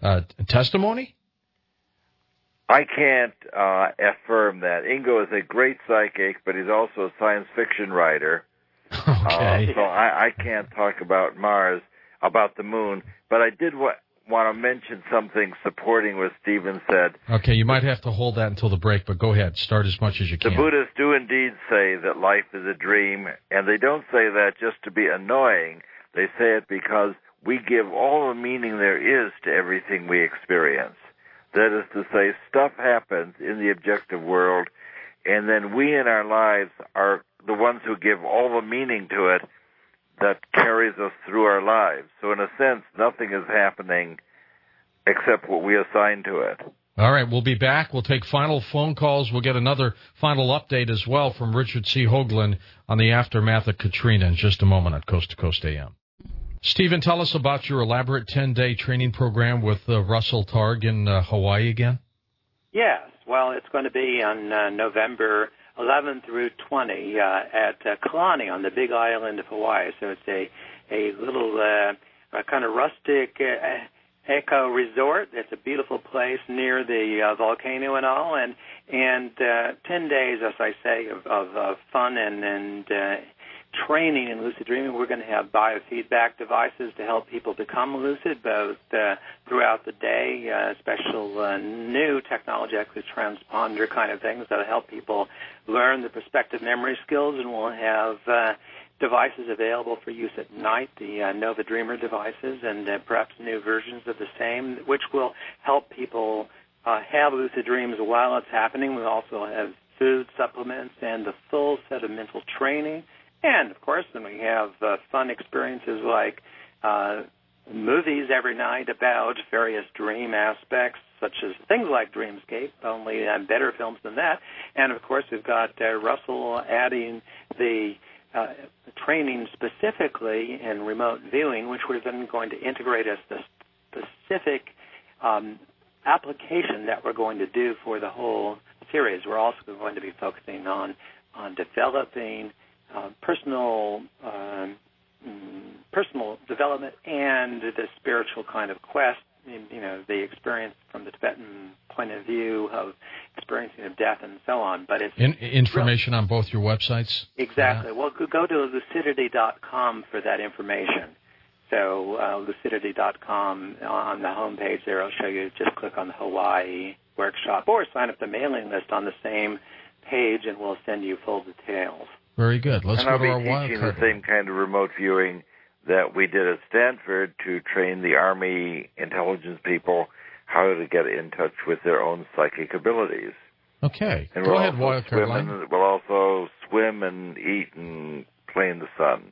testimony? I can't affirm that. Ingo is a great psychic, but he's also a science fiction writer. Okay. So I can't talk about Mars, about the moon, but I did want to mention something supporting what Stephen said. Okay, you might have to hold that until the break, but go ahead. Start as much as you can. The Buddhists do indeed say that life is a dream, and they don't say that just to be annoying. They say it because we give all the meaning there is to everything we experience. That is to say, stuff happens in the objective world, and then we in our lives are the ones who give all the meaning to it that carries us through our lives. So in a sense, nothing is happening except what we assign to it. All right, we'll be back. We'll take final phone calls. We'll get another final update as well from Richard C. Hoagland on the aftermath of Katrina in just a moment on Coast to Coast AM. Stephen, tell us about your elaborate 10-day training program with Russell Targ in Hawaii again. Yes. Well, it's going to be on November 11 through 20 at Kalani on the Big Island of Hawaii. So it's a little kind of rustic eco resort. It's a beautiful place near the volcano and all, and 10 days, as I say, of fun and training in lucid dreaming. We're going to have biofeedback devices to help people become lucid, both throughout the day, special new technology, actually transponder kind of things that will help people learn the prospective memory skills, and we'll have devices available for use at night, the Nova Dreamer devices, and perhaps new versions of the same, which will help people have lucid dreams while it's happening. We also have food supplements and the full set of mental training. And, of course, then we have fun experiences like movies every night about various dream aspects, such as things like Dreamscape, only better films than that. And, of course, we've got Russell adding the training specifically in remote viewing, which we're then going to integrate as the specific application that we're going to do for the whole series. We're also going to be focusing on developing personal development and the spiritual kind of quest, the experience from the Tibetan point of view of experiencing of death and so on. But it's information on both your websites? Exactly. Well, go to lucidity.com for that information. So lucidity.com, on the homepage there, I'll show you, just click on the Hawaii workshop or sign up the mailing list on the same page, and we'll send you full details. Very good. Let's go to our wild card. And I'll be teaching the same kind of remote viewing that we did at Stanford to train the Army intelligence people how to get in touch with their own psychic abilities. Okay. And go ahead, wild card line. We'll also swim and eat and play in the sun.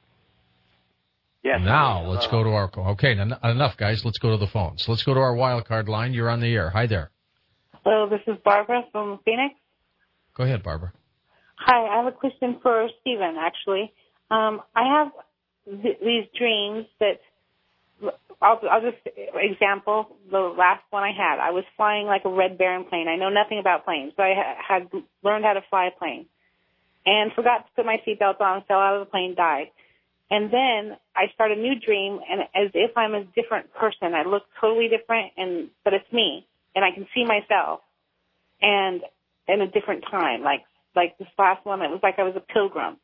Yes. Now let's go to our... Okay, enough, guys. Let's go to the phones. Let's go to our wild card line. You're on the air. Hi there. Hello, this is Barbara from Phoenix. Go ahead, Barbara. Hi, I have a question for Stephen, actually. I have these dreams that, I'll just example, the last one I had. I was flying like a Red Baron plane. I know nothing about planes, but I had learned how to fly a plane and forgot to put my seatbelt on, fell out of the plane, died. And then I start a new dream, and as if I'm a different person. I look totally different, but it's me, and I can see myself, and in a different time, like this last one, it was like I was a pilgrim.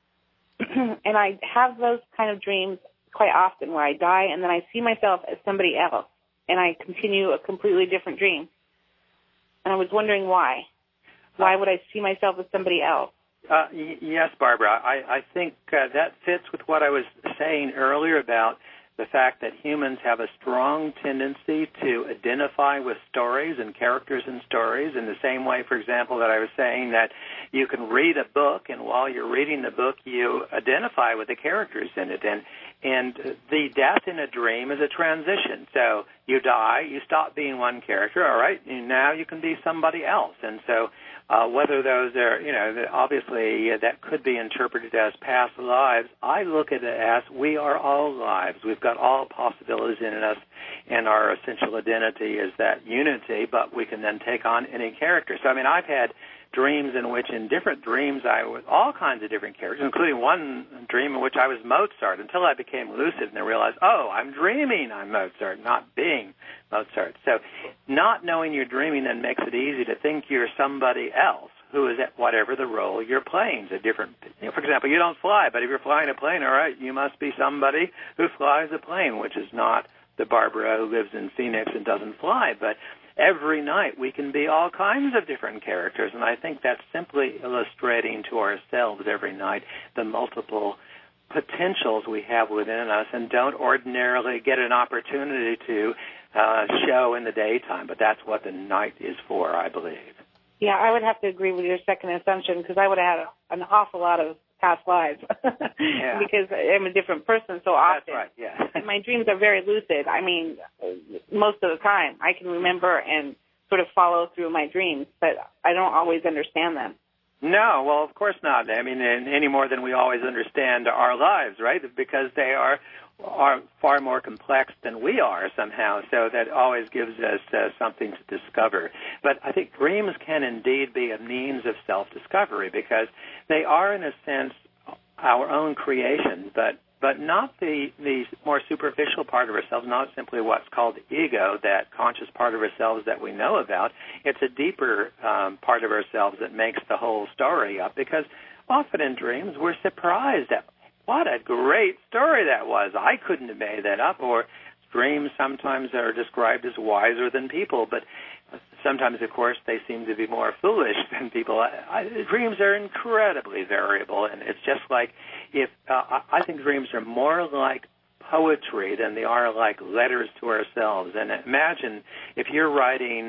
And I have those kind of dreams quite often where I die, and then I see myself as somebody else, and I continue a completely different dream. And I was wondering why. Why would I see myself as somebody else? Yes, Barbara. I think that fits with what I was saying earlier about the fact that humans have a strong tendency to identify with stories and characters in stories in the same way, for example, that I was saying that you can read a book, and while you're reading the book, you identify with the characters in it. And the death in a dream is a transition. So you die, you stop being one character, all right, and now you can be somebody else. And so whether those are, obviously that could be interpreted as past lives. I look at it as we are all lives. We've got all possibilities in us, and our essential identity is that unity, but we can then take on any character. So, I've had dreams in which, in different dreams, I was all kinds of different characters, including one dream in which I was Mozart, until I became lucid and I realized, I'm dreaming I'm Mozart, not being Mozart. So not knowing you're dreaming then makes it easy to think you're somebody else who is at whatever the role you're playing. For example, you don't fly, but if you're flying a plane, all right, you must be somebody who flies a plane, which is not the Barbara who lives in Phoenix and doesn't fly, but every night we can be all kinds of different characters, and I think that's simply illustrating to ourselves every night the multiple potentials we have within us and don't ordinarily get an opportunity to show in the daytime, but that's what the night is for, I believe. Yeah, I would have to agree with your second assumption because I would have had an awful lot of past lives yeah. because I'm a different person so often. That's right, yeah. And my dreams are very lucid. Most of the time I can remember and sort of follow through my dreams, but I don't always understand them. No, well, of course not. Any more than we always understand our lives, right? Because they are far more complex than we are somehow, so that always gives us something to discover. But I think dreams can indeed be a means of self-discovery because they are, in a sense, our own creation, but not the more superficial part of ourselves, not simply what's called the ego, that conscious part of ourselves that we know about. It's a deeper part of ourselves that makes the whole story up because often in dreams we're surprised at what a great story that was. I couldn't have made that up. Or dreams sometimes are described as wiser than people, but sometimes, of course, they seem to be more foolish than people. Dreams are incredibly variable, and it's just like I think dreams are more like poetry than they are like letters to ourselves. And imagine if you're writing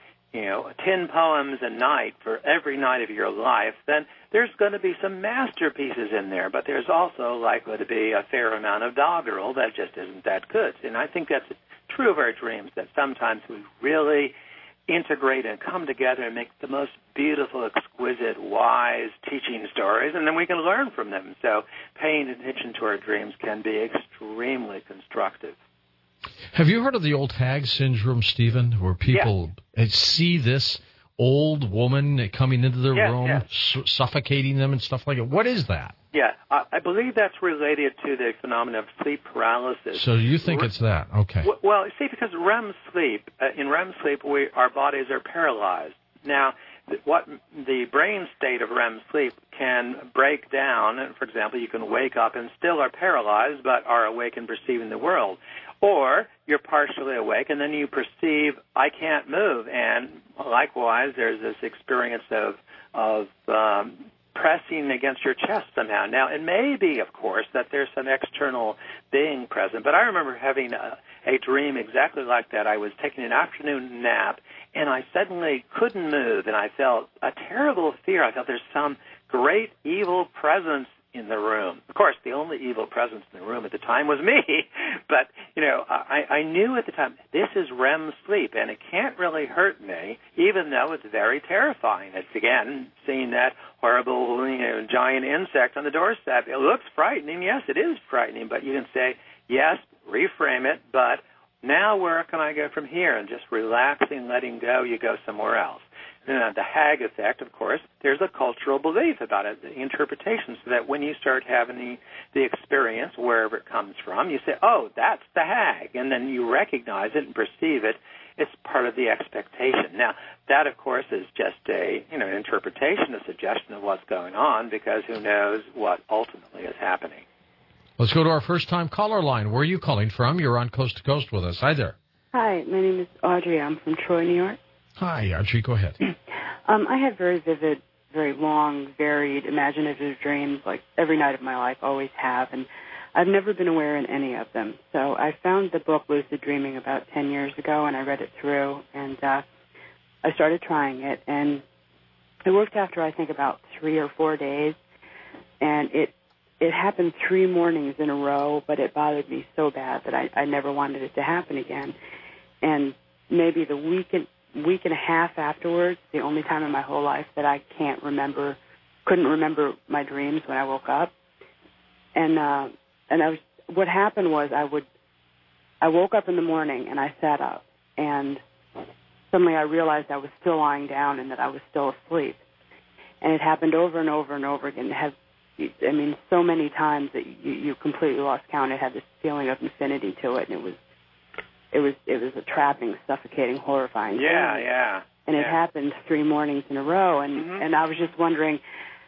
10 poems a night for every night of your life, then there's going to be some masterpieces in there, but there's also likely to be a fair amount of doggerel that just isn't that good. And I think that's true of our dreams, that sometimes we really integrate and come together and make the most beautiful, exquisite, wise teaching stories, and then we can learn from them. So paying attention to our dreams can be extremely constructive. Have you heard of the old hag syndrome, Stephen, where people see this old woman coming into their room, suffocating them and stuff like that? What is that? Yeah, I believe that's related to the phenomenon of sleep paralysis. So you think it's that? Okay. Well, see, because REM sleep, in REM sleep, our bodies are paralyzed. Now, the brain state of REM sleep can break down. And for example, you can wake up and still are paralyzed, but are awake and perceiving the world. Or you're partially awake, and then you perceive, I can't move. And likewise, there's this experience of pressing against your chest somehow. Now, it may be, of course, that there's some external being present, but I remember having a dream exactly like that. I was taking an afternoon nap, and I suddenly couldn't move, and I felt a terrible fear. I felt there's some great evil presence in the room. Of course, the only evil presence in the room at the time was me, but, I knew at the time, this is REM sleep, and it can't really hurt me, even though it's very terrifying. It's, again, seeing that horrible, giant insect on the doorstep. It looks frightening. Yes, it is frightening, but you can say, yes, reframe it, but now where can I go from here? And just relaxing, letting go, you go somewhere else. The hag effect, of course, there's a cultural belief about it, the interpretation, so that when you start having the experience, wherever it comes from, you say, oh, that's the hag, and then you recognize it and perceive it. It's part of the expectation. Now, that, of course, is just an interpretation, a suggestion of what's going on, because who knows what ultimately is happening. Let's go to our first-time caller line. Where are you calling from? You're on Coast to Coast with us. Hi there. Hi, my name is Audrey. I'm from Troy, New York. Hi, Audrey. Go ahead. I have very vivid, very long, varied, imaginative dreams, like every night of my life, always have, and I've never been aware in any of them. So I found the book Lucid Dreaming about 10 years ago, and I read it through, and I started trying it, and it worked after, I think, about 3 or 4 days, and it happened 3 mornings in a row, but it bothered me so bad that I never wanted it to happen again. And maybe the week and a half afterwards, the only time in my whole life that I couldn't remember my dreams when I woke up. And what happened was I woke up in the morning and I sat up, and suddenly I realized I was still lying down and that I was still asleep. And it happened over and over and over again. So many times that you completely lost count. It had this feeling of infinity to it, and it was a trapping, suffocating, horrifying thing. Yeah. And it happened 3 mornings in a row, and I was just wondering,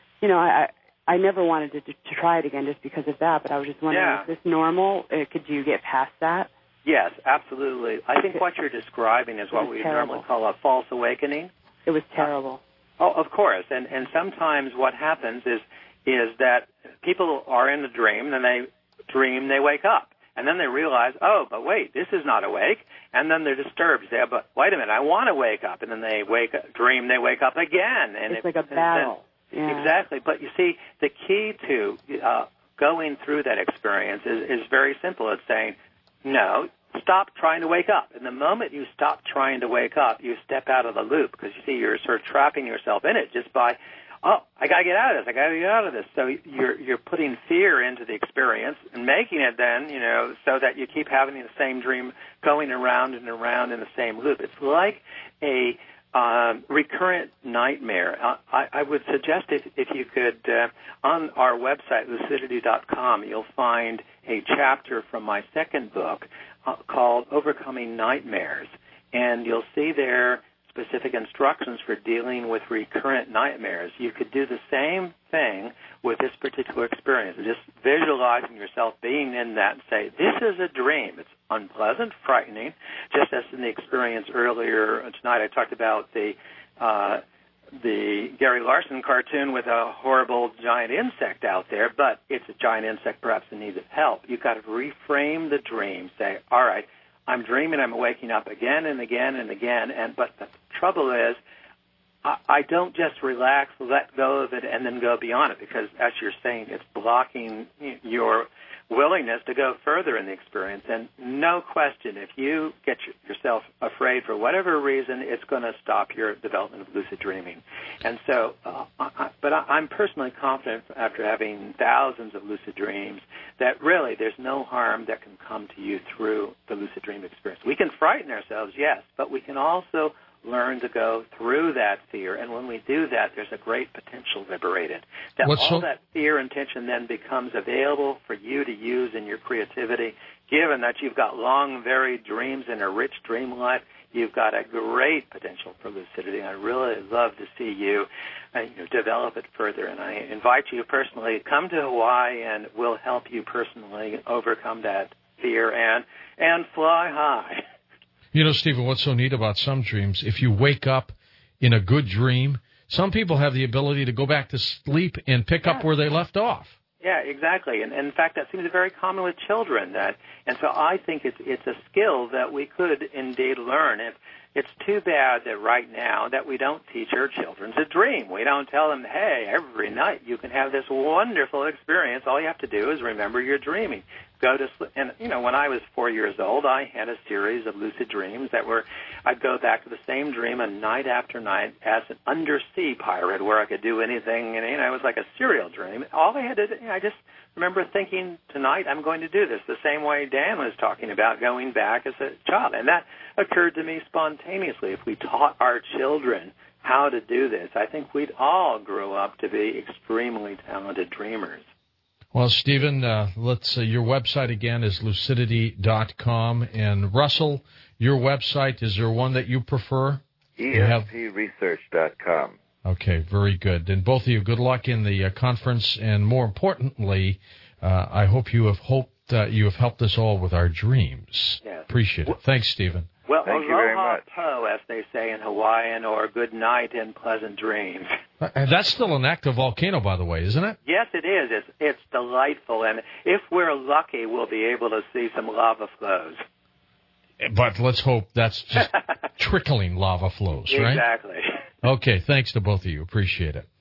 I never wanted to try it again just because of that, but I was just wondering, is this normal? Could you get past that? Yes, absolutely. I think what you're describing is what we normally call a false awakening. It was terrible. Oh, of course. And sometimes what happens is that people are in a dream, and they wake up. And then they realize, oh, but wait, this is not awake. And then they're disturbed. They say, but wait a minute, I want to wake up. And then they wake up again. And it's like a battle. Yeah. Exactly. But you see, the key to going through that experience is very simple. It's saying, no, stop trying to wake up. And the moment you stop trying to wake up, you step out of the loop, because you see, you're sort of trapping yourself in it just by, oh, I got to get out of this. So you're putting fear into the experience and making it then, so that you keep having the same dream going around and around in the same loop. It's like a recurrent nightmare. I would suggest if you could, on our website, lucidity.com, you'll find a chapter from my second book called Overcoming Nightmares. And you'll see there specific instructions for dealing with recurrent nightmares. You could do the same thing with this particular experience. Just visualizing yourself being in that and say, this is a dream. It's unpleasant, frightening, just as in the experience earlier tonight I talked about the Gary Larson cartoon with a horrible giant insect out there, but it's a giant insect perhaps in need of help. You've got to reframe the dream. Say, all right, I'm dreaming, I'm waking up again and again and again, but the trouble is I don't just relax, let go of it, and then go beyond it, because as you're saying, it's blocking your willingness to go further in the experience. And no question, if you get yourself afraid for whatever reason, it's going to stop your development of lucid dreaming. And so, I'm personally confident after having thousands of lucid dreams that really there's no harm that can come to you through the lucid dream experience. We can frighten ourselves, yes, but we can also learn to go through that fear, and when we do that, there's a great potential liberated. That fear and tension then becomes available for you to use in your creativity. Given that you've got long, varied dreams and a rich dream life, you've got a great potential for lucidity. I really love to see you develop it further, and I invite you personally, come to Hawaii, and we'll help you personally overcome that fear and fly high. You know, Stephen, what's so neat about some dreams, if you wake up in a good dream, some people have the ability to go back to sleep and pick up where they left off. Yeah, exactly. And in fact, that seems very common with children. And so I think it's a skill that we could indeed learn. It's too bad that right now that we don't teach our children to dream. We don't tell them, hey, every night you can have this wonderful experience. All you have to do is remember you're dreaming. Go to sleep. And, when I was 4 years old, I had a series of lucid dreams I'd go back to the same dream night after night as an undersea pirate where I could do anything. And, it was like a serial dream. All I had to do, I just remember thinking, tonight I'm going to do this the same way Dan was talking about going back as a child. And that occurred to me spontaneously. If we taught our children how to do this, I think we'd all grow up to be extremely talented dreamers. Well, Stephen, your website again is lucidity.com. And Russell, your website, is there one that you prefer? ESPresearch.com. Okay, very good. And both of you, good luck in the conference. And more importantly, I hope you have helped us all with our dreams. Yes. Appreciate it. Thanks, Stephen. Well, thank you very much. Po, as they say in Hawaiian, or good night and pleasant dreams. That's still an active volcano, by the way, isn't it? Yes, it is. It's delightful, and if we're lucky, we'll be able to see some lava flows. But let's hope that's just trickling lava flows, right? Exactly. Okay, thanks to both of you. Appreciate it.